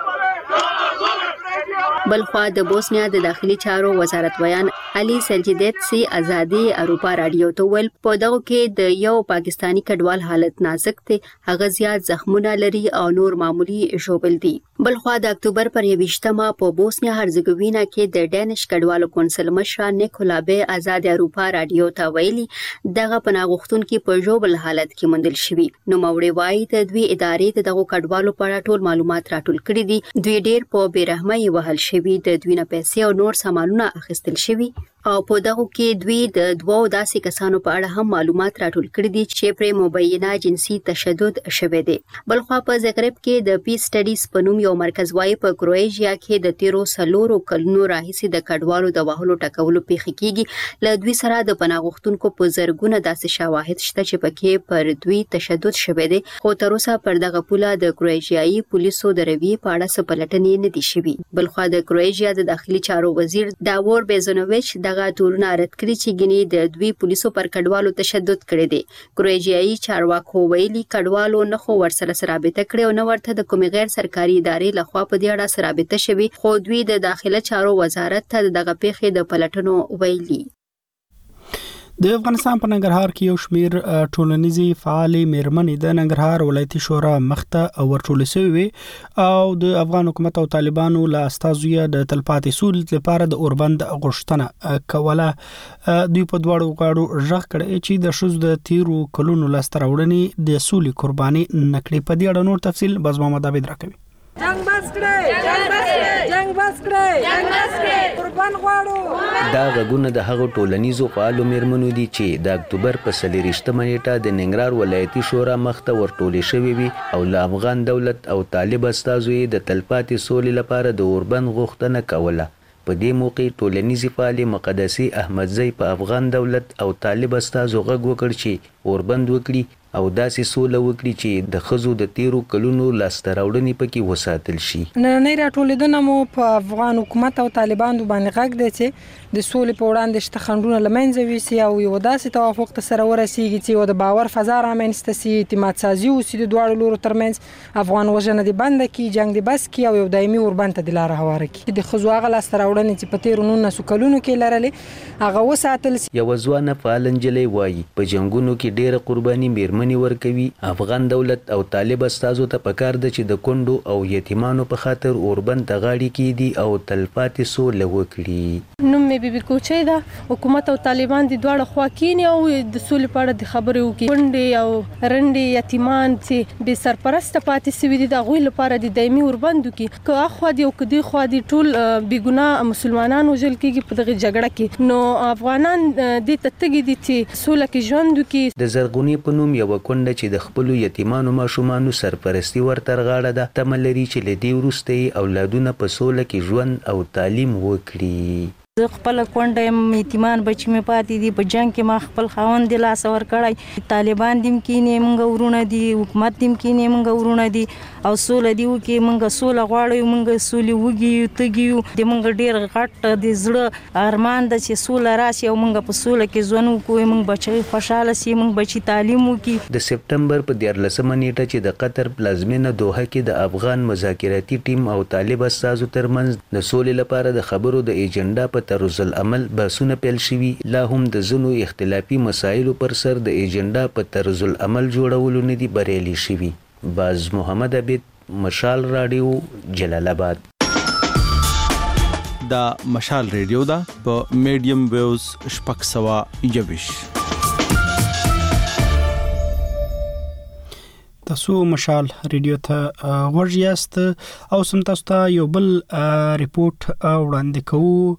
بلخوا د بوسنیا د داخلي چارو وزارت ویان علي سلجیدتسي آزادي اروپا رادیو ته ویل په دغه کې د یو پاکستانی کډوال حالت نازک دی. هغه زیات زخمونه لري او نور معمولی ژوبل دي. بلخوا د اکتوبر پر یویشتمه په بوسنیا هرزګوینا کې د ډینش کډوالو کونسل مشر نیکولا به آزاد اروپا رادیو ته ویلي دغه پناه غوښتونکي په ژوبل حالت کې موندل شوي. نو موري وایي د دوی ادارې ته دغه کډوالو په اړه ټول معلومات راټول کړي دي. دوی ډیر په بیرحمۍ وهل شوي. د دوی نه پیسې او نور سامانونه اخیستل شوي او په دغه کې دوی د دوو داسې کسانو په اړه هم معلومات راټول کړي دي چې پر مبینه جنسي تشدد شوی دی. بلخوا په زګرب کې د پیس سټډیز په نوم یو مرکز وايي په کروشیا کې د تیرو سلورو کلونو راهیسې د کډوالو د وهلو ټکولو پیښې کیږي. له دوی سره د پناه غوښتونکو په زرګونه داسې شواهد شته چې پکې پر دوی تشدد شوی دی خو تر اوسه پر دغه پوله د کروشیایي پولیسو د رویې په اړه څه پلټنې نه دي شوي. بلخوا د کروشیا د داخلي چارو وزیر داور بیزونوویچ دغه تورونه رد کړي چې ګنې د دوی پولیسو پر کډوالو تشدد کړی دی. کروشیایي چارواکو ویلي کډوالو نه خو ورسره رابطه کړې او نه ورته د کومې غیر سرکاري ادارې لخوا په دې اړه رابطه شوي خو دوی د داخله چارو وزارت ته دغه پیښې د پلټنو ویلي. د افغانستان په ننګرهار کې یو شمیر ټولنیزي فعالي میرمنې د ننګرهار ولایتي شورا مخته ورټول شوې او د افغان حکومت او طالبانو له استازو د تلپاتې سولې لپاره د اوربند غوښتنه کوله. دوی په دواړو غاړو ژغ کړی چې د شوز د تیرو کلونو لاستر وړنې د سولې قرباني نکړي. په دې اړه نور تفصیل باز محمد عبید راکوي. جنگ بس کړئ جنگ بس کړئ جنگ بس کړئ جنگ بس کړئ قربان غواړو. دا غږونه د هغو ټولنیزو فعالو میرمنو دي چې د اکتوبر په څلېرویشتمه نیټه د ننګرهار ولایتي شورا مخته ورټولې شوې وي او له افغان دولت او طالب استازو یې د تلپاتې سولې لپاره د اوربند غوښتنه کوله. په دې موقع ټولنیزې فعالې مقدسي احمدزی په افغان دولت او طالب استازو غږ وکړ چې اوربند وکړي او داسې سوله وکړي چې د ښځو د تیرو کلونو لاسته راوړنې پکې وساتل شي. نننۍ راټولېدنه مو په افغان حکومت او طالبانو باندې غږ دی چې د سولې په وړاندې شته خنډونه له منځه یوسي او یو داسې توافق ته سره ورسیږي چې یو د باور فضا رامنځته سي، اعتماد سازي وسي د دواړو لورو ترمنځ، افغان وژنه دې بنده کړي، جنګ دې بس کړي او یو دایمي اوربند ته د لاره هواره کړي. د ښځو هغه لاسته راوړنې چې په تېرو نولسو کلونو کې لرلې هغه وساتل سي. یوه ځوانه فعاله نجلۍ وایي په جنګونو کې ډېره قرباني میرمنې ورکوي. افغان دولت او طالب استازو ته پکار ده چې د کونډو او یتیمانو په خاطر اوربند ته غاړې کېږدي او تلپاتې سوله وکړي. نوم مې بیبي کوچۍ ده. حکومت او طالبان د دواړو خوا کېني او د سولې په اړه د خبرې وکړي. کونډې او رنډې یتیمان چې بې سرپرسته پاتې سوي دي د هغوی لپاره د دایمي اوربند وکړي. که اخوا دي او که دې خوا دي ټول بېګناه مسلمانان وژل کېږي په دغه جګړه کې، نو افغانان دې ته تږي دي چې سوله کې ژوند وکړي. د زرغونې په نوم یوه کونډه چې د خپلو یتیمانو ماشومانو سرپرستي ورته رغاړه ده، تمه لري چې له دې وروسته یې اولادونه په سوله کې ژوند او تعلیم وکړي. زه خپل کونډه يم، یتیمان بچی مې پاتې دي، په جنگ کې ما خپل خاوند د لاس ور کړی. طالبان دیم کینې مونږ ورونه دي، حکومت دیم کینې مونږ ورونه دي او سوله دی وکي. مونږ سوله غواړو، مونږ سولې وږي تګیو د مونږ ډیر غټ د زړه ارمان د چې سوله راشي او مونږ په سوله کې ژوند وکړو، مونږ بچي خوشاله سي، مونږ بچي تعلیم وکړي. د سپټمبر په دیارلسمه نیټه چې د قطر پلازمینه دوحه کې د افغان مذاکراتي ټیم او طالب استازو ترمنځ د سولې لپاره د خبرو د ایجنډا په طرز العمل بحثونه پیل شوي، لا هم د ځینو اختلافي مسایلو پر سر د ایجنډا په طرز العمل جوړولو نه دي بریالي شوي. باز محمد عبید، مشال رادیو، جلال آباد. دا مشال ریډیو دا په میډیم ویوز شپږ سوه یوویش. تاسو مشال ریډیو ته ورژ یاست او سم تاسو ته یو بل ریپورت وړاندې کوو.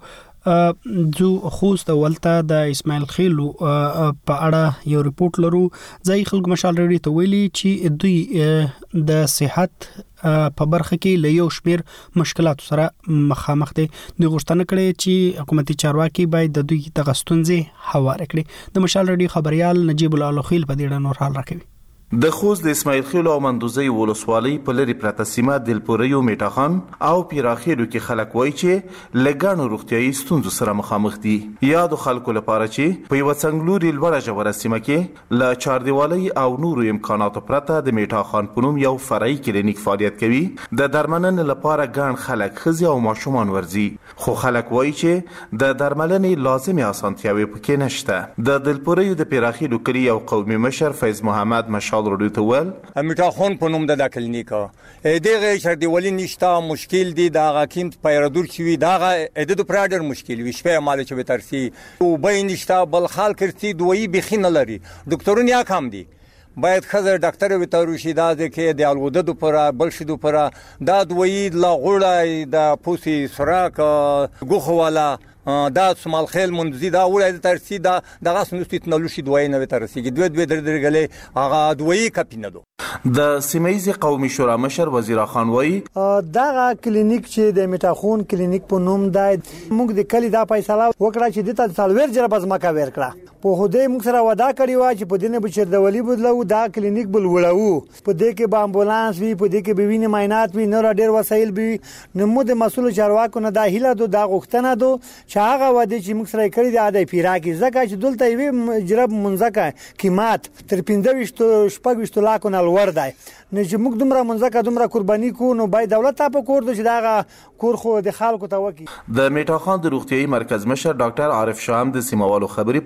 جو خوست ولته د اسماعیل خیلو په اړه یو ریپورت لرو. ځای خلک مشال ریډیو ته ویلي چې دوی د صحت په برخه کې له یو شمیر مشکلاتو سره مخامخ دي. دوی غوښتنه کړې چې حکومتي چارواکي باید د دوی دغه ستونزې هواره کړي. د مشال ریډیو خبريال نجیب الله خیل په دې اړه نور حال راکوي. د خوست د اسماعیل خیل او مندوزی ولسوالۍ په لری پرته سیمه دلپوریو میټاخان او پیراخیلو کې خلک وایي چې لګانو روغتيایي ستونزو سره مخامخ دي. یاد خلکو لپاره چې په یو څنګلوري لوړه ژوره سیمه کې ل چاردیوالۍ او نورو امکاناتو پرته د میټاخان په نوم یو فرعي کلینیک فعالیت کوي. د درملنې لپاره ګڼ خلک خزي او ماشومان ورځي، خو خلک وایي چې د درملنې لازمي اسانتیاوي پکې نشته. د دلپوریو د پیراخیلو کلی یو قومي مشر فیض محمد مشال ورته ول میټاخون په نوم د کلینیکا دغه چاردیوالۍ نشته، مشکل دي د حکیم پیرادور شوی دغه د پراډر مشکل وي، شپه مال چې به ترسي او به نشته بل خال کرتي دوی بخینه لري، ډاکټرونه یا کم دي. باید خزر ډاکټر وي تروشي دا کې د الودد پر بل شدو پر دا دوی لا غوړای د پوسی سراک غوخه والا دا سمال خیل مندزي دا ولای ترسي دا دغه سنوستیت نلوشي دوی نه ترسي دوی دوی در درګلې هغه دوی کپینه دو. د سیمایي قومي شورا مشر وزیر خان وای دغه کلینیک چې د میټاخون کلینیک په نوم دی، موږ د کلی دا فیصله وکړه چې د تلویر جره بزمکه ورکړه. په هده موږ سره وعده کړی و چې په دینه بچردولي بدلو دا کلینیک بل وړو، په دې کې به امبولانس وي، په دې کې به وینې معاینات وي، نور ډېر وسایل وي. نو موږ د مسول چارواکو نه دا هیله دو دا غوښتنه دو چې هغه وعده چې موږ سره کړی دی د پیراکي زکه چې دلته وي جرب منځکه قیمت تر پنځه ویشت شپږ ویشت لاکو نه لوړ دی. نه چې موږ دومره منځکه دومره قرباني کو نو باید دولت ته په کور دو چې دا کور خو د خلکو ته وکی. د میټاخان د روغتيایي مرکز مشر ډاکټر عارف شام د سیموالو خبري پر ځای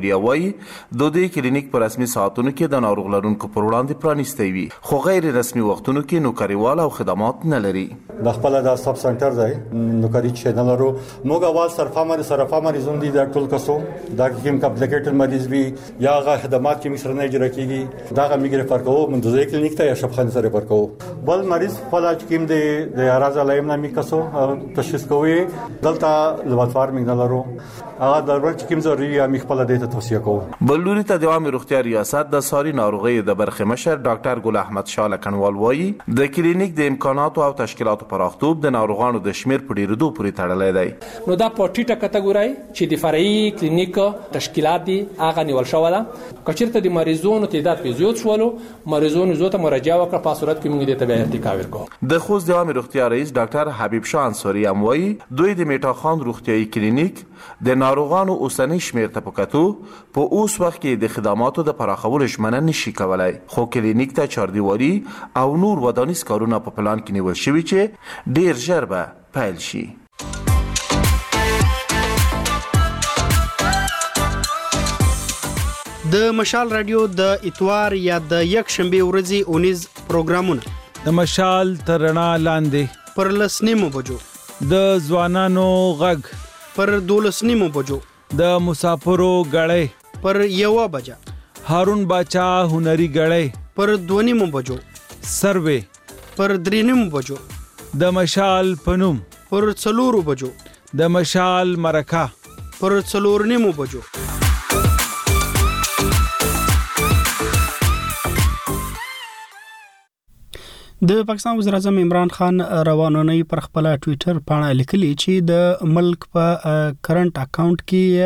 اولیا وایي د دې کلینیک په رسمي ساعتونو کې د ناروغ لرونکو پر وړاندې پرانیستی وي خو غیر رسمي وختونو کې نوکریوال او خدمات نه لري. د خپل د سب سنټر ځای نوکری چې نه لرو موږ اول صرفه مری صرفه مریضون دي د ټول کسو دا کوم کمپلیکیټډ مریض وي یا غا خدمات کې مصر نه اجرا کیږي دا غو میګر فرق وو منځي کلینیک ته یا شفخانه سره فرق وو بل مریض خپل کوم د د اراز علایم نامي کسو تشخیص کوي دلته لوات فارمینګ نه لرو هغه د ورچ کوم ضروري یا مخبل د توصیه کوو. بلوري ته د عامه روغتیا ریاست د ساري ناروغي د برخه مشر ډاکټر ګل احمد شاه لکنوال وایي د کلینیک د امکاناتو او تشکیلاتو پراختوب د ناروغانو د شمیر په ډیرېدو پورې تړلی دی. نو دا په ټیټه کټګوري چې د فرعي کلینیک تشکیلات دي هغه نیول شوی ده. کچیرته د مریضونو تعداد په زیات شولو مریضونو زوته مراجعه وکړه په صورت کې موږ د تبع ارتکا ورکو. د خوست د عامه روغتیا رئیس ډاکټر حبیب شاه انصاری هم وایي دوی د میټا خان روغتیايي کلینیک د ناروغانو اوسنی شمیر ته پکاتو په اوس وخت کې د خدماتو د پراخولو ژمنه نشي کولای خو کلینیک ته چاردیوالي او نور ودانیز کارونه په پلان کې نیول شوی چې ډیر ژر به پیل شي. د مشال رادیو د اتوار یا د یک شنبه ورځې اونیز پروګرامونه د مشال ترنا لاندې پر لسنیمو بجو د ځوانانو غږ پر دولسنیمو بجو د مسافرو غړې پر یوه بجا هارون باچا هنري غړې پر دونیمو بجو سروي پر درینیمو بجو د مشال پنوم پر څلورو بجو د مشال مرکه پر څلورنیمو بجو. د پاکستان وزیر اعظم عمران خان روانونی پر خپل ټوئیټر باندې لیکلي چې د ملک په کرنٹ اکاونټ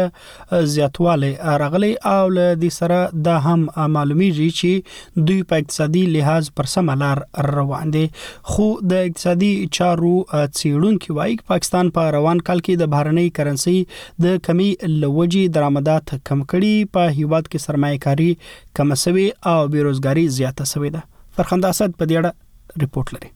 کې زیاتواله راغلي او له دې سره د هم معلومیږي چې دوی په اقتصادي لحاظ پر سم لار روان دي خو د اقتصادي چارو څېړونکو وايي پاکستان په روان کال کې د بهرنۍ کرنسي د کمی لوجي درآمدات کم کړي په هیواد کې سرمایه‌کاري کم شوی او بیروزګاری زیاته شوی ده. فرخنده اسد په دې اړه ریپورت لري.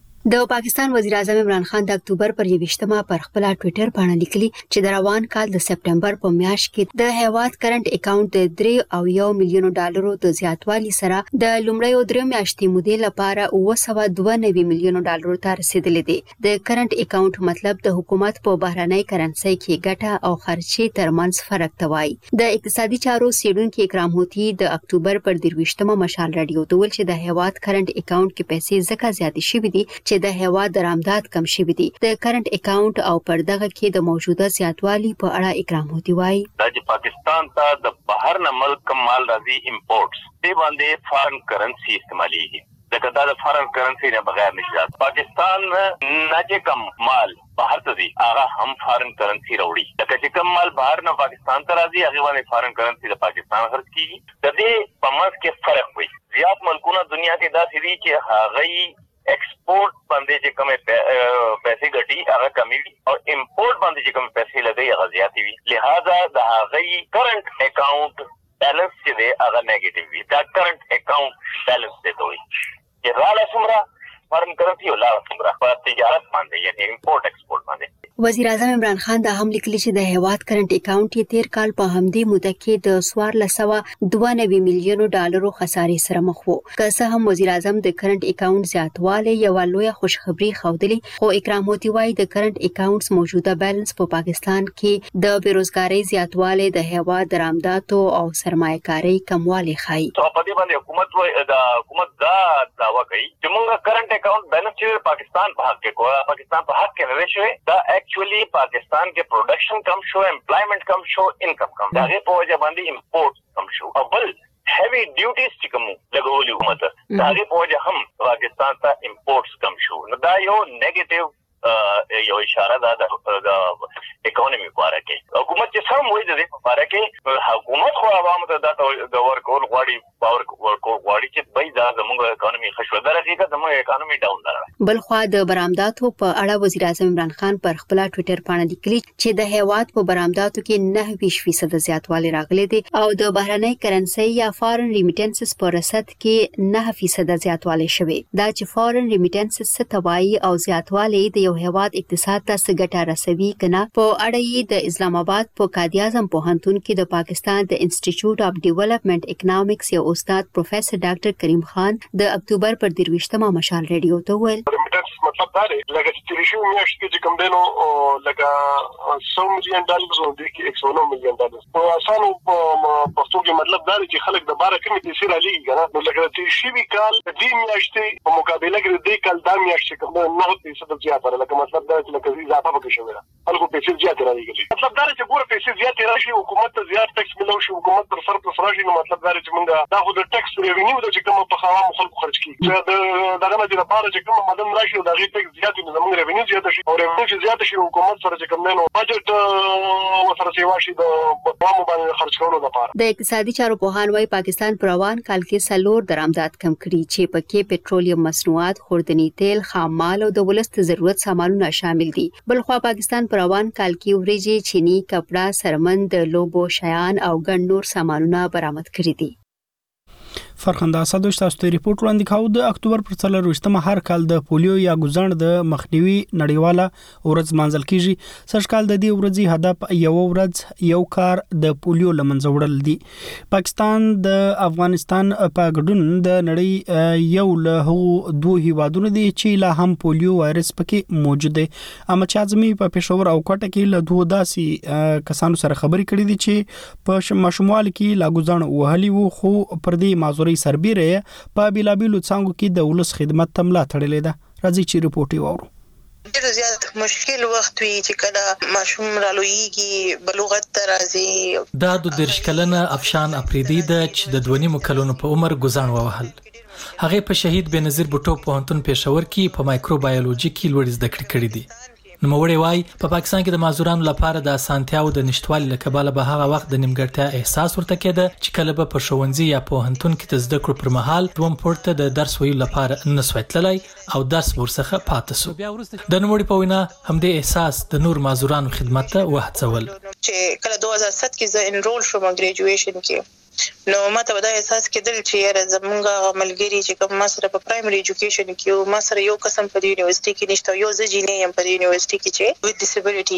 د پاکستان وزیر اعظم عمران خان د اکتوبر پر یوشتمه پر خپل ټوئیټر باندې لیکلي چې د روان کال د سپټمبر په میاشت کې د هیواد کرنٹ اکاونټ د درې او یو میلیون ډالرو د زیاتوالي سره د لومړیو درې میاشتې مودې لپاره اوه سوه دوه نوي میلیون ډالرو ته رسیدلې دي. د کرنٹ اکاونټ مطلب د حکومت په بهرنۍ کرنسي کې ګټه او خرچې ترمنځ فرق ته وایي. د اقتصادي چارو څېړونکي اکرام هوتی د اکتوبر پر درویشتمه مشال رادیو ته ویل چې د هیواد کرنٹ اکاونټ کې پیسې ځکه زیاتې شوې دي چې د هیواد درآمدات کم شوي دي. د کرنٹ اکاونټ او پر دغه کې د موجوده زیاتوالي په اړه اکرام هوتی وایي چې پاکستان ته د بهر نه ملک مال راځي امپورټس دې باندې فارن کرنسي استعماليږي د کدا د فارن کرنسي نه بغیر نشي. پاکستان نه چې کم مال بهر ته دي هغه هم فارن کرنسي راوړي د چې کم مال بهر نه پاکستان ته راځي هغه باندې فارن کرنسي د پاکستان خرڅ کیږي. د دې په منځ کې فرق وي. زیات ملکونه دنیا کې داسې دي چې هغه ایکسپورټ باندې چې کومه پیسې ګټي هغه کمی وي او امپورټ باندې چې کومه پیسې لګي هغه زیاتې وي. لہذا د هغه کرنٹ اکاونټ بیلنس چې دی هغه نیگیټیو وي. دا کرنٹ اکاونټ بیلنس دی دوی چې رااله څومره فارن کرنسي او لا څومره په تجارت باندې یعنی امپورټ ایکسپورټ باندې. وزیر اعظم عمران خان دا هم لیکلي چې د هیواد کرنٹ اکاونټ یې تیر کال په همدې موده کې د څوارلس سوه دوه نوي میلیونو ډالرو خسارې سره مخ وو. که څه هم وزیر اعظم د کرنٹ اکاونټ زیاتوالی یوه لویه خوشخبري ښودلې خو اکرام هوتی وایي د کرنٹ اکاونټس موجوده بیلنس په پاکستان کې د بیروزګارۍ زیاتوالی د هیواد درآمداتو او سرمایه‌کارۍ کموالی ښایي. په دې باندې حکومت وایي د حکومت دا دعوا کوي چې موږ کرنٹ اکاونټ بیلنس چې پاکستان په حق کې کوه پاکستان په حق کې نه شوی دا actually Pakistan के production कम show employment कम show income कम दागे په وجه باندې امپورټ کم شو او بل هیوی ډیوټیز چې کوم لګولي حکومت داګه په وجه هم پاکستان ته امپورټس کم شو. نو دا یو نیگیټیو یو اشاره ده د اکانومي لپاره کې حکومت چې سم وایي د دې لپاره کې حکومت خو عوامو ته دا ور کول غواړي باور ورکول غواړي چې بای دا زموږ اکانومي خشوه ده حقیقت زموږ اکانومي ډاون ده. بل خو د برآمداتو په اړه وزیر اعظم عمران خان پر خپل ټوئیټر باندې لیکلي چې د هیواد په برآمداتو کې نه ویش فیصد زیاتوالی راغلی دی او د بهرنۍ کرنسي یا فارن ریمیټنسز په رصد کې نه فیصد زیاتوالی شوی. دا چې فارن ریمیټنسز څه ته وایي او زیاتوالی د یو یو هیواد اقتصاد ته څه ګټه رسوي کنه په اړه یې د اسلام آباد په قائد اعظم پوهنتون کې د پاکستان د انسټیټیوټ اف ډیولپمنٹ اکونومکس یو استاد پروفیسور ډاکټر کریم خان د اکتوبر پر درویشتمه مشال ریډیو ته وویل مطلب دا دی لکه چې تریشو میاشت کې کوم دینو لکه سو میلیون ډالر زو دي کې ایک سو نو میلیون ډالر په اسانو پښتو کې مطلب دا دی چې خلک د بار کمی پیسې را لېږي کنه نو لکه تریشي وی کال د دې میاشتې په مقابله کې د دې کال دا میاشت کوم نه پیسې د زیاته لکه مطلب دا چې لکه اضافه وکړي شوی خلکو پیسې زیاته را لېږي مطلب دا چې ګوره پیسې زیاته راشي حکومت ته زیات ټیکس ملو شي حکومت پر سر پر راشي نو مطلب دا چې موږ دا خو د ټیکس ریونیو د چې کوم په خوا خلکو خرج کیږي دا دغه نه لپاره چې کوم مدن راشي دا غي ټیکس زیات نه زموږ ریونیو زیات شي او ریونیو زیات شي حکومت سره چې کوم نه بجټ وسره سیوا شي د عوامو باندې خرج کولو لپاره د اقتصادي چارو پوهان وايي پاکستان پر روان کال کې سلور درآمدات کم کړي چې پکې پټرولیم مصنوعات خوردنی تیل خام مال او د ولست ضرورت سامانونه شامل دي بلخو پاکستان پر روان کال کې وریجې چینی کپڑا سرمند لوبو شیان او ګڼ نور سامانونه برآمد کړي دي فرخنده اسد تاسو ته ریپورت وړاندې کاوه د اکتوبر پر څلرویشتمه هر کال د پولیو یا ګوزڼ د مخنیوي نړیواله ورځ مانځل کیږي سږ کال د دې ورځې هدف یو ورځ یو کار د پولیو لمنځه وړل دي پاکستان د افغانستان په ګډون د نړۍ یو له هغو دوه هیوادونو دي چې لا هم پولیو وایرس پکې موجود دی اما چې اعظمي په پېښور او کوټه کې له دوه داسي کسانو سره خبرې کړې دي چې په ماشوموال کې لا ګوزڼ وهلي وو خو پر دې مازوري سربیره په بیلابیلو څنګه کې د ولس خدمت تملا تړلې ده راځي چې ریپورت وورو ډېر زیات مشکل وخت وی چې کله ماشوم رالویږي بلوغت ته راځي دا د درش کلنه افشان اپریدي د چې د دوه نیمو کلونو په عمر ګوزڼ ووهل هغه په شهید بنظیر بوټو پوهنتون پېښور کې په مایکروبایولوژي کې لوړ زده کړې کړې دي نوموړی وای په پاکستان کې د معذورانو لپاره د اسانتیاو د نشټوالي له کبله به هغه وخت د نیمګړتیا احساس ورته کېده چې کله به په ښوونځي یا پوهنتون کې د زده کړو پر مهال دوم پورته د درس ویلو لپاره نسوای تللی او درس ورڅخه پاتې سو د نوموړي په وینا همدې احساس د نور معذورانو خدمت ته وهڅول چې کله دوه هزار سات کې زه انرول شوم ګریجویشن کې نو ماته دا احساس کېدل چې یاره زمونږ ملګری چې کوم ما سره په پرایمري ایجوکیشن کې ما سره یو قسم په یونیورسيټي کې نشته یو ځ جینې یم په یونیورسيټي کې چې وذ ډیسابیلیټي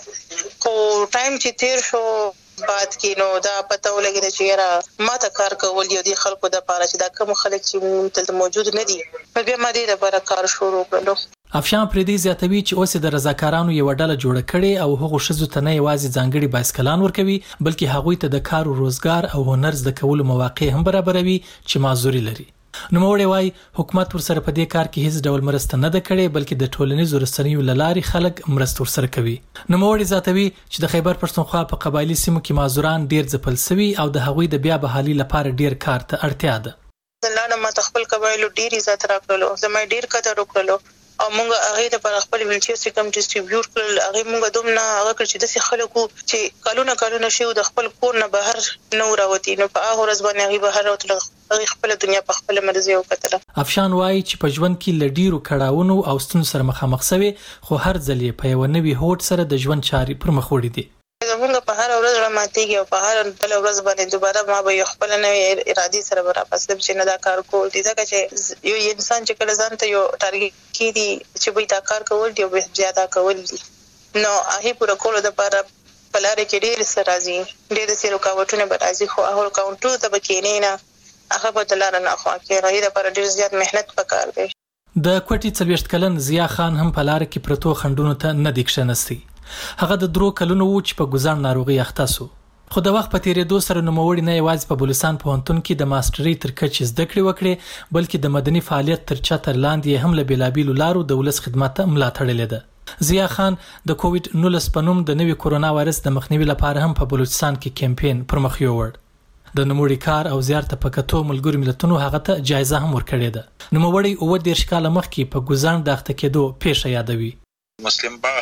یم خو ټایم چې تیر شو بعد کې نو دا پته ولګیده چې یاره ما ته کار کول یو دي خلکو د پاره چې دا کوم خلک چې تل موجود نه دي په بیا ما دې لپاره کار شروع کړو افشان پردي زیاتوي چې اوس د رضاکارانو یو ډله جوړه کړي او هغه شزو ته نه یوازې ځانګړي بایسکلان ورکوي بلکې هغوی ته د کار او روزګار او هنر زده کولو مواقع هم برابروي چې معذوري لري نوموړی وای حکومت ورسره په دې کار کې هیڅ ډول مرسته نه ده کړې بلکې د ټولنیزو رسنیو له لارې خلک مرسته ورسره کوي نوموړی زیاتوي چې د خیبر پښتونخوا په قبایلی سیمو کې معذوران ډیر ځپل شوي او د هغوی د بیا بحالي لپاره ډیر کار ته اړتیا ده زلاله ما خپل قبایلو ډیر عزت راکړلو زما ډیر قدر وکړلو او موږ هغه د پر خپل ویلچیر سیستم ډیسټریبیوټ کړل هغه موږ دومره هغه کړ چې د خلکو چې کلونه کلونه شي د خپل کور نه بهر نه راوتی نو په هغه ورځ باندې هغه بهر راوتل هغه خپل دنیا په خپل مرزي وکړه افشان وای چې په ژوند کې لډیرو کړهونو او ستونزو سره مخامخ شوی خو هر ځل په یو نوي هوټ سره د ژوند چاري پر مخ وړي دي زمونږ په هر ورځ راماتېږي او په هر بل ورځ باندې دوباره ما به خپل نوې ارادي سره برابر سم چې نه دا کار کول دي ځکه چې یو انسان چې کله ځان ته یو ټارګټ کړي چې به دا کار کول دی او زیاته کول دي نو هغه پوره کول د لپاره په لار کې ډېر سره راځي ډېر سره رکاوټونه به راځي خو هغه کاونټو ته به کېنې نه هغه په دلار نه خو کې راځي د لپاره ډېر زیات مهنت وکړ دی د کوټي څلويشت کلن ضیا خان هم په لار کې پرتو خندونو ته نه دښنستی هغه د درو کلونو و چې په ګوزان ناروغي اخته سو خو د وخت په تیریدو سره نوموړی نه یوازې په بلوچستان پوهنتون کې د ماسترۍ تر کچې زده کړې وکړې بلکې د مدني فعالیت تر چتر لاندې هم له بیلابیلو لارو د ولس خدمت ته ملا تړلې ده ضیا خان د کووډ نولس په نوم د نوي کورونا وایرس د مخنیوي لپاره هم په بلوچستان کې کمپاین پر مخ یووړ د نوموړي کار او زیارت په کتو ملګری ملتونو هغه ته جایزه هم ورکړې ده نوموړی اوه دېرش کاله مخکې په ګوزان د اخته کېدو پیښه یادوي مسلم باغ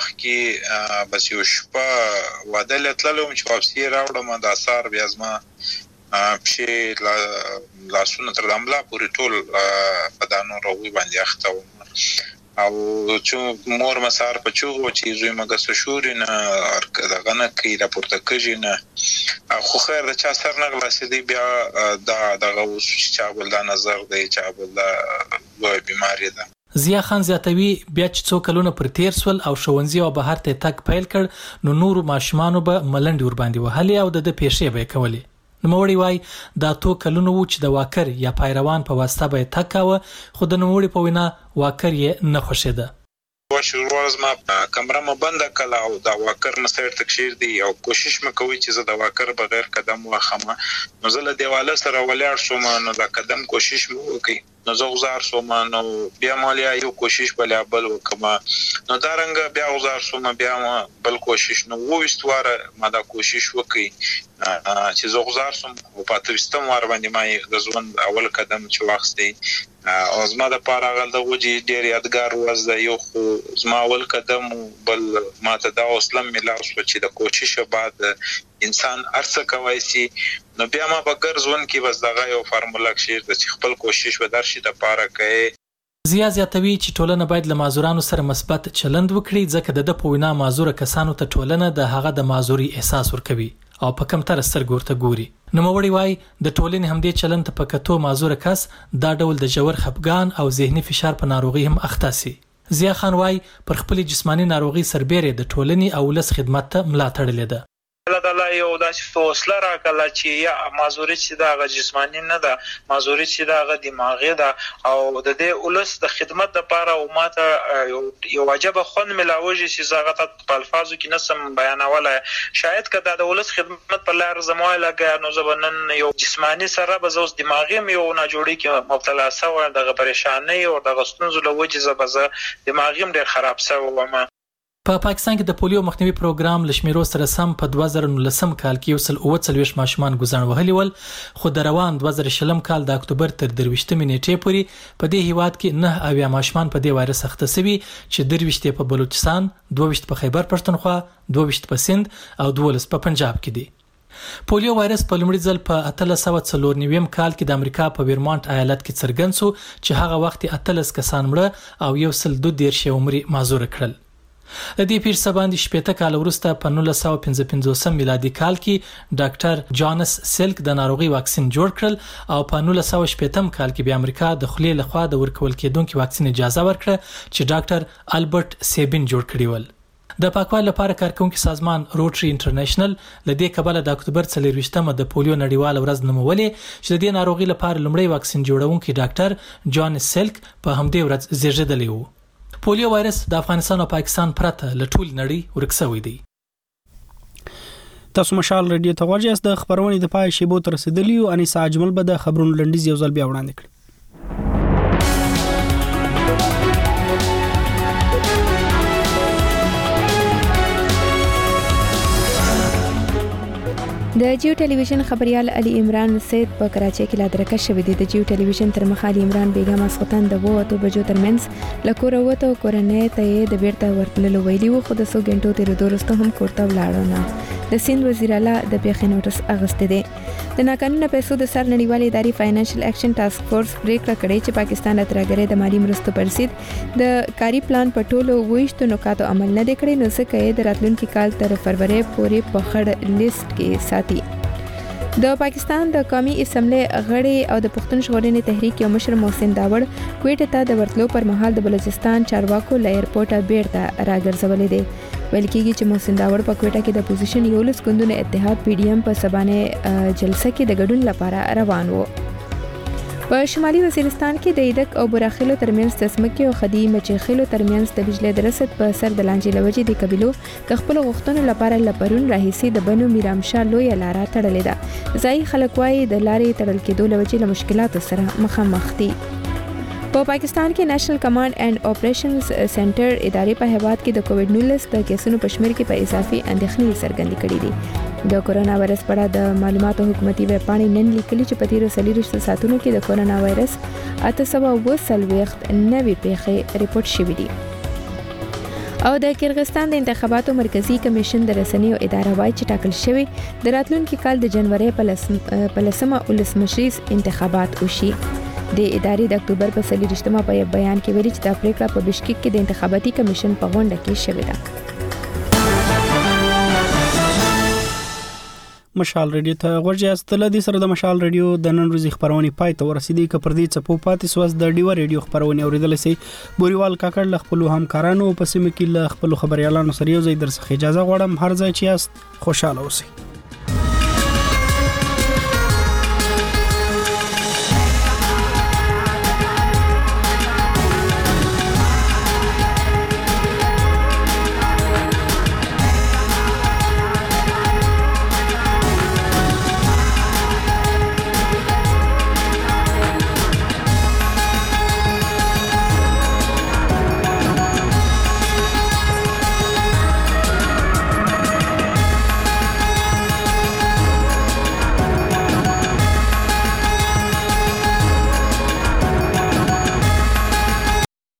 کې بس یو شپه واده لتللم چې واپسي راوړم د اثار بیا زما پښې لاسونه تر دملا پورې ټول په دانو روي باندې اخته وم او چې مور مسار په چوغو چې زوی مګه سشوري نه دغه نه کوي راپورته کوي نه خو خیر د چا سر نه غلاسي دی بیا دا دغه چا بل دا نظر دی چا بل دا لوی بیماری ده ضیا خان زیاتوي بیا چې څو کلونه پر تیر سول او ښوونځي او بهر ته تګ پیل کړ نو نورو ماشومانو به ملنډې ورباندې وهلې او د پیښې به کولې. نوموړی وای دا تو کلونه و چې د واکر یا پایروان په واسطه به تګ کاوه خو د نوموړي په وینا واکر یې نه خوښېده. و شروع زما کمره مې بنده کړه او دا واکر مسیر تکشیر دی او کوشش مې کوي چې زه د واکر بغیر قدم واخم. نو زه له دیواله سره ولاړ شوم نو دا قدم کوشش مې وکړ نو زه غزار شوم نو بیا مالیا یو کوشش بل بل وکم نو دا رنګ بیا غزار شوم بیا بل کوشش نو وښت واره ما دا کوشش وکړ چې زه غزار شوم او پاتې وستم واره باندې ما د ژوند اول قدم چې واخستې او زما د پاره غل د وجې ډېر یادګار وز یو خو زما اول قدم بل ما ته دا اسلام ملاو شو چې د کوشش بعد انسان ارڅ کوي سي نو بیا ما په ګرځون کې بس دغه یو فارمولا شیر د خپل کوشش و درشي د پاره کوي. ضیا زیاتوي چې ټولنه باید له معذورانو سره مثبت چلند وکړي ځکه د په وینا معذور کسانو ته ټولنه د هغه د معذوري احساس ورکوي او په کم تر سترګو ورته ګوري. نوموړی وای د ټولنې همدې چلند ته په کتو معذور کس دا ډول د جوړ خپګان او ذهني فشار په ناروغي هم اخته سي. ضیا خان وای پر خپل جسمانی ناروغي سربېره د ټولنې او ولس خدمت ته ملا تړلې ده. الله تعالی یو داسې حوصله راکړه چې یا معذوري چې دا غ جسمانی نه ده معذوري چې دا غ دماغي ده او د دې ولس د خدمت لپاره او ماته یو واجب خون ملاوي چې زغه په الفاظو کې نسم بیانوله شاید کدا د ولس خدمت په لار زموږ لګا نو زبنن یو جسمانی سره به زوس دماغي یو نه جوړي کې مبتلا سو دغه پریشانی او دغه ستونزو لوجه زبزه دماغي ډیر خراب سو ومه. په پاکستان کې د پولیو مخنیوي پروګرام لشمیرو سره سم په دوه زره نولسم کال کې یو سل اوه څلوېښت ماشومان ګزن وهلي ول خو د روان دوه زره شلم کال د اکتوبر تر درویشتمې نیټې پورې په دې هیواد کې نه اویا ماشومان په دې وایرس اخته شوي چې درویشت په بلوچستان، دوه ویشت په خیبر پښتونخوا، دوه ویشت په سند او دولس په پنجاب کې دي. پولیو وایرس په لومړي ځل په اتلس سوه څلور نویم کال کې د امریکا په ویرمانټ ایالت کې څرګند شو چې هغه وخت اتلس کسان مړه او یو سل دوه دېرش یې عمر معذور کړل. د دې پیښې باندې شپږ کال وروسته په نولس سوه پنځه پنځوسم میلادي کال کې ډاکټر جانس سلک د ناروغي واکسین جوړ کړل او په نولس سوه شپږم کال کې بیا امریکا د خولې لخوا د ورکول کېدونکو واکسین اجازه ورکړه چې ډاکټر البرټ سیبین جوړ کړی ول. د پاکوالي لپاره کارکونکو سازمان روټري انټرنیشنل لدې کبله د اکتوبر څلورویشتمه د پولیو نړیواله ورځ نومولې چې د دې ناروغي لپاره لومړی واکسین جوړونکي ډاکټر جانس سلک په همدې ورځ زیږیدلی و. پولیو وایرس د افغانستان او پاکستان پرته له ټول نړۍ ورک شوی دی. تاسو مشال رادیو ته ورجاست د خبرونې د پای شیبو تر رسیدلی او انیسا اجمل به د خبرونو لنډیز یو ځل بیا وړاندې کړي. د جیو ټلویزیون خبريال علي عمران سید په کراچۍ کې لا درکه شوې دي. د جیو ټلویزیون تر مخ علي عمران بیګم اسختن د وو اتو بجو ترمنځ لکور وته کورنۍ ته د بیرته ورتللو ویلي وو خو د سو غنټو تیر دورسته هم کوړه ولاړو نه. د سند وزیر اعلی د پیښې نوټس اغسته دي. د ناقانونه پیسو د سر نړیوالې ادارې فاینانشل اکشن ټاسک فورس پریکړه کړې چې پاکستان اترګری د مالی مرستو پر رسید د کاری پلان په ټولو وښتو نکاتو عمل نه کړي نو څه کوي د راتلونکي کال تر فروری پورې په خړ لیست کې ساتي. د پاکستان د قومي اسمبلی غړي او د پښتون ژغورنې تحریک یو مشر محسن داوړ کویټه ته د ورتلو پر مهال د بلوچستان چارواکو له ایرپورټه بیرته راګرځولې دي. ویل کېږي چې محسن داوړ په کویټه کې د اپوزیشن یو لس ګوندونو اتحاد پی ډی ایم په سبانه جلسه کې د ګډون لپاره روان وو. په شمالي وزیرستان کې د ایدک او براخیلو ترمنځ د ځمکې او خدي مچخیلو ترمنځ د بجلی د رسد په سر د لانجې لوجې د قبيلو د خپل غوښتنو لپاره لپرون راهیسي د بنو میرامشاه لوی لاره تړلې ده. ځای خلک وايي د لارې تړل کېدو لوجې له مشکلاتو سره مخامخ دي. په پاکستان کې نېشنل کمانډ اینڈ اپریشنز سنټر ادارې په هیواد کې د کووډ نولس د کیسونو په شمېر کې په اضافي اندېښنې څرګندې کړې دي. د کورونا وایرس په اړه د معلوماتو حکومتي ویب پاڼې نن لیکلي چې په تیرو څلوېښتو ساعتونو کې د کورونا وایرس اته سوه اووه څلوېښت نوې پیښې ریپورټ شوې دي. او د کرغستان د انتخاباتو مرکزی کمیشن د رسنیو اداره وایي چې ټاکل شوی د راتلونکي کال د جنوري په لسمه ولسمشریز انتخابات وشي. د ادارې د اکتوبر په څلوېښتمه په بیان کې ویلي چې دا پریکړه په بشکیک کې د انتخاباتي کمیشن په غونډه کې شوې ده. مشال ریډیو ته ورجاست لدی سره د مشال ریډیو د نن ورځې خبرونه پای ته ورسېدي ک پر دې چپو پاتې سوس د ډیو ریډیو خبرونه اوریدل سي بوريوال کاکړ ل خپل همکارانو په سیمه کې ل خپل خبريالانو سره یو ځای درڅخه اجازه غواړم هر ځای چې یاست خوشاله اوسئ.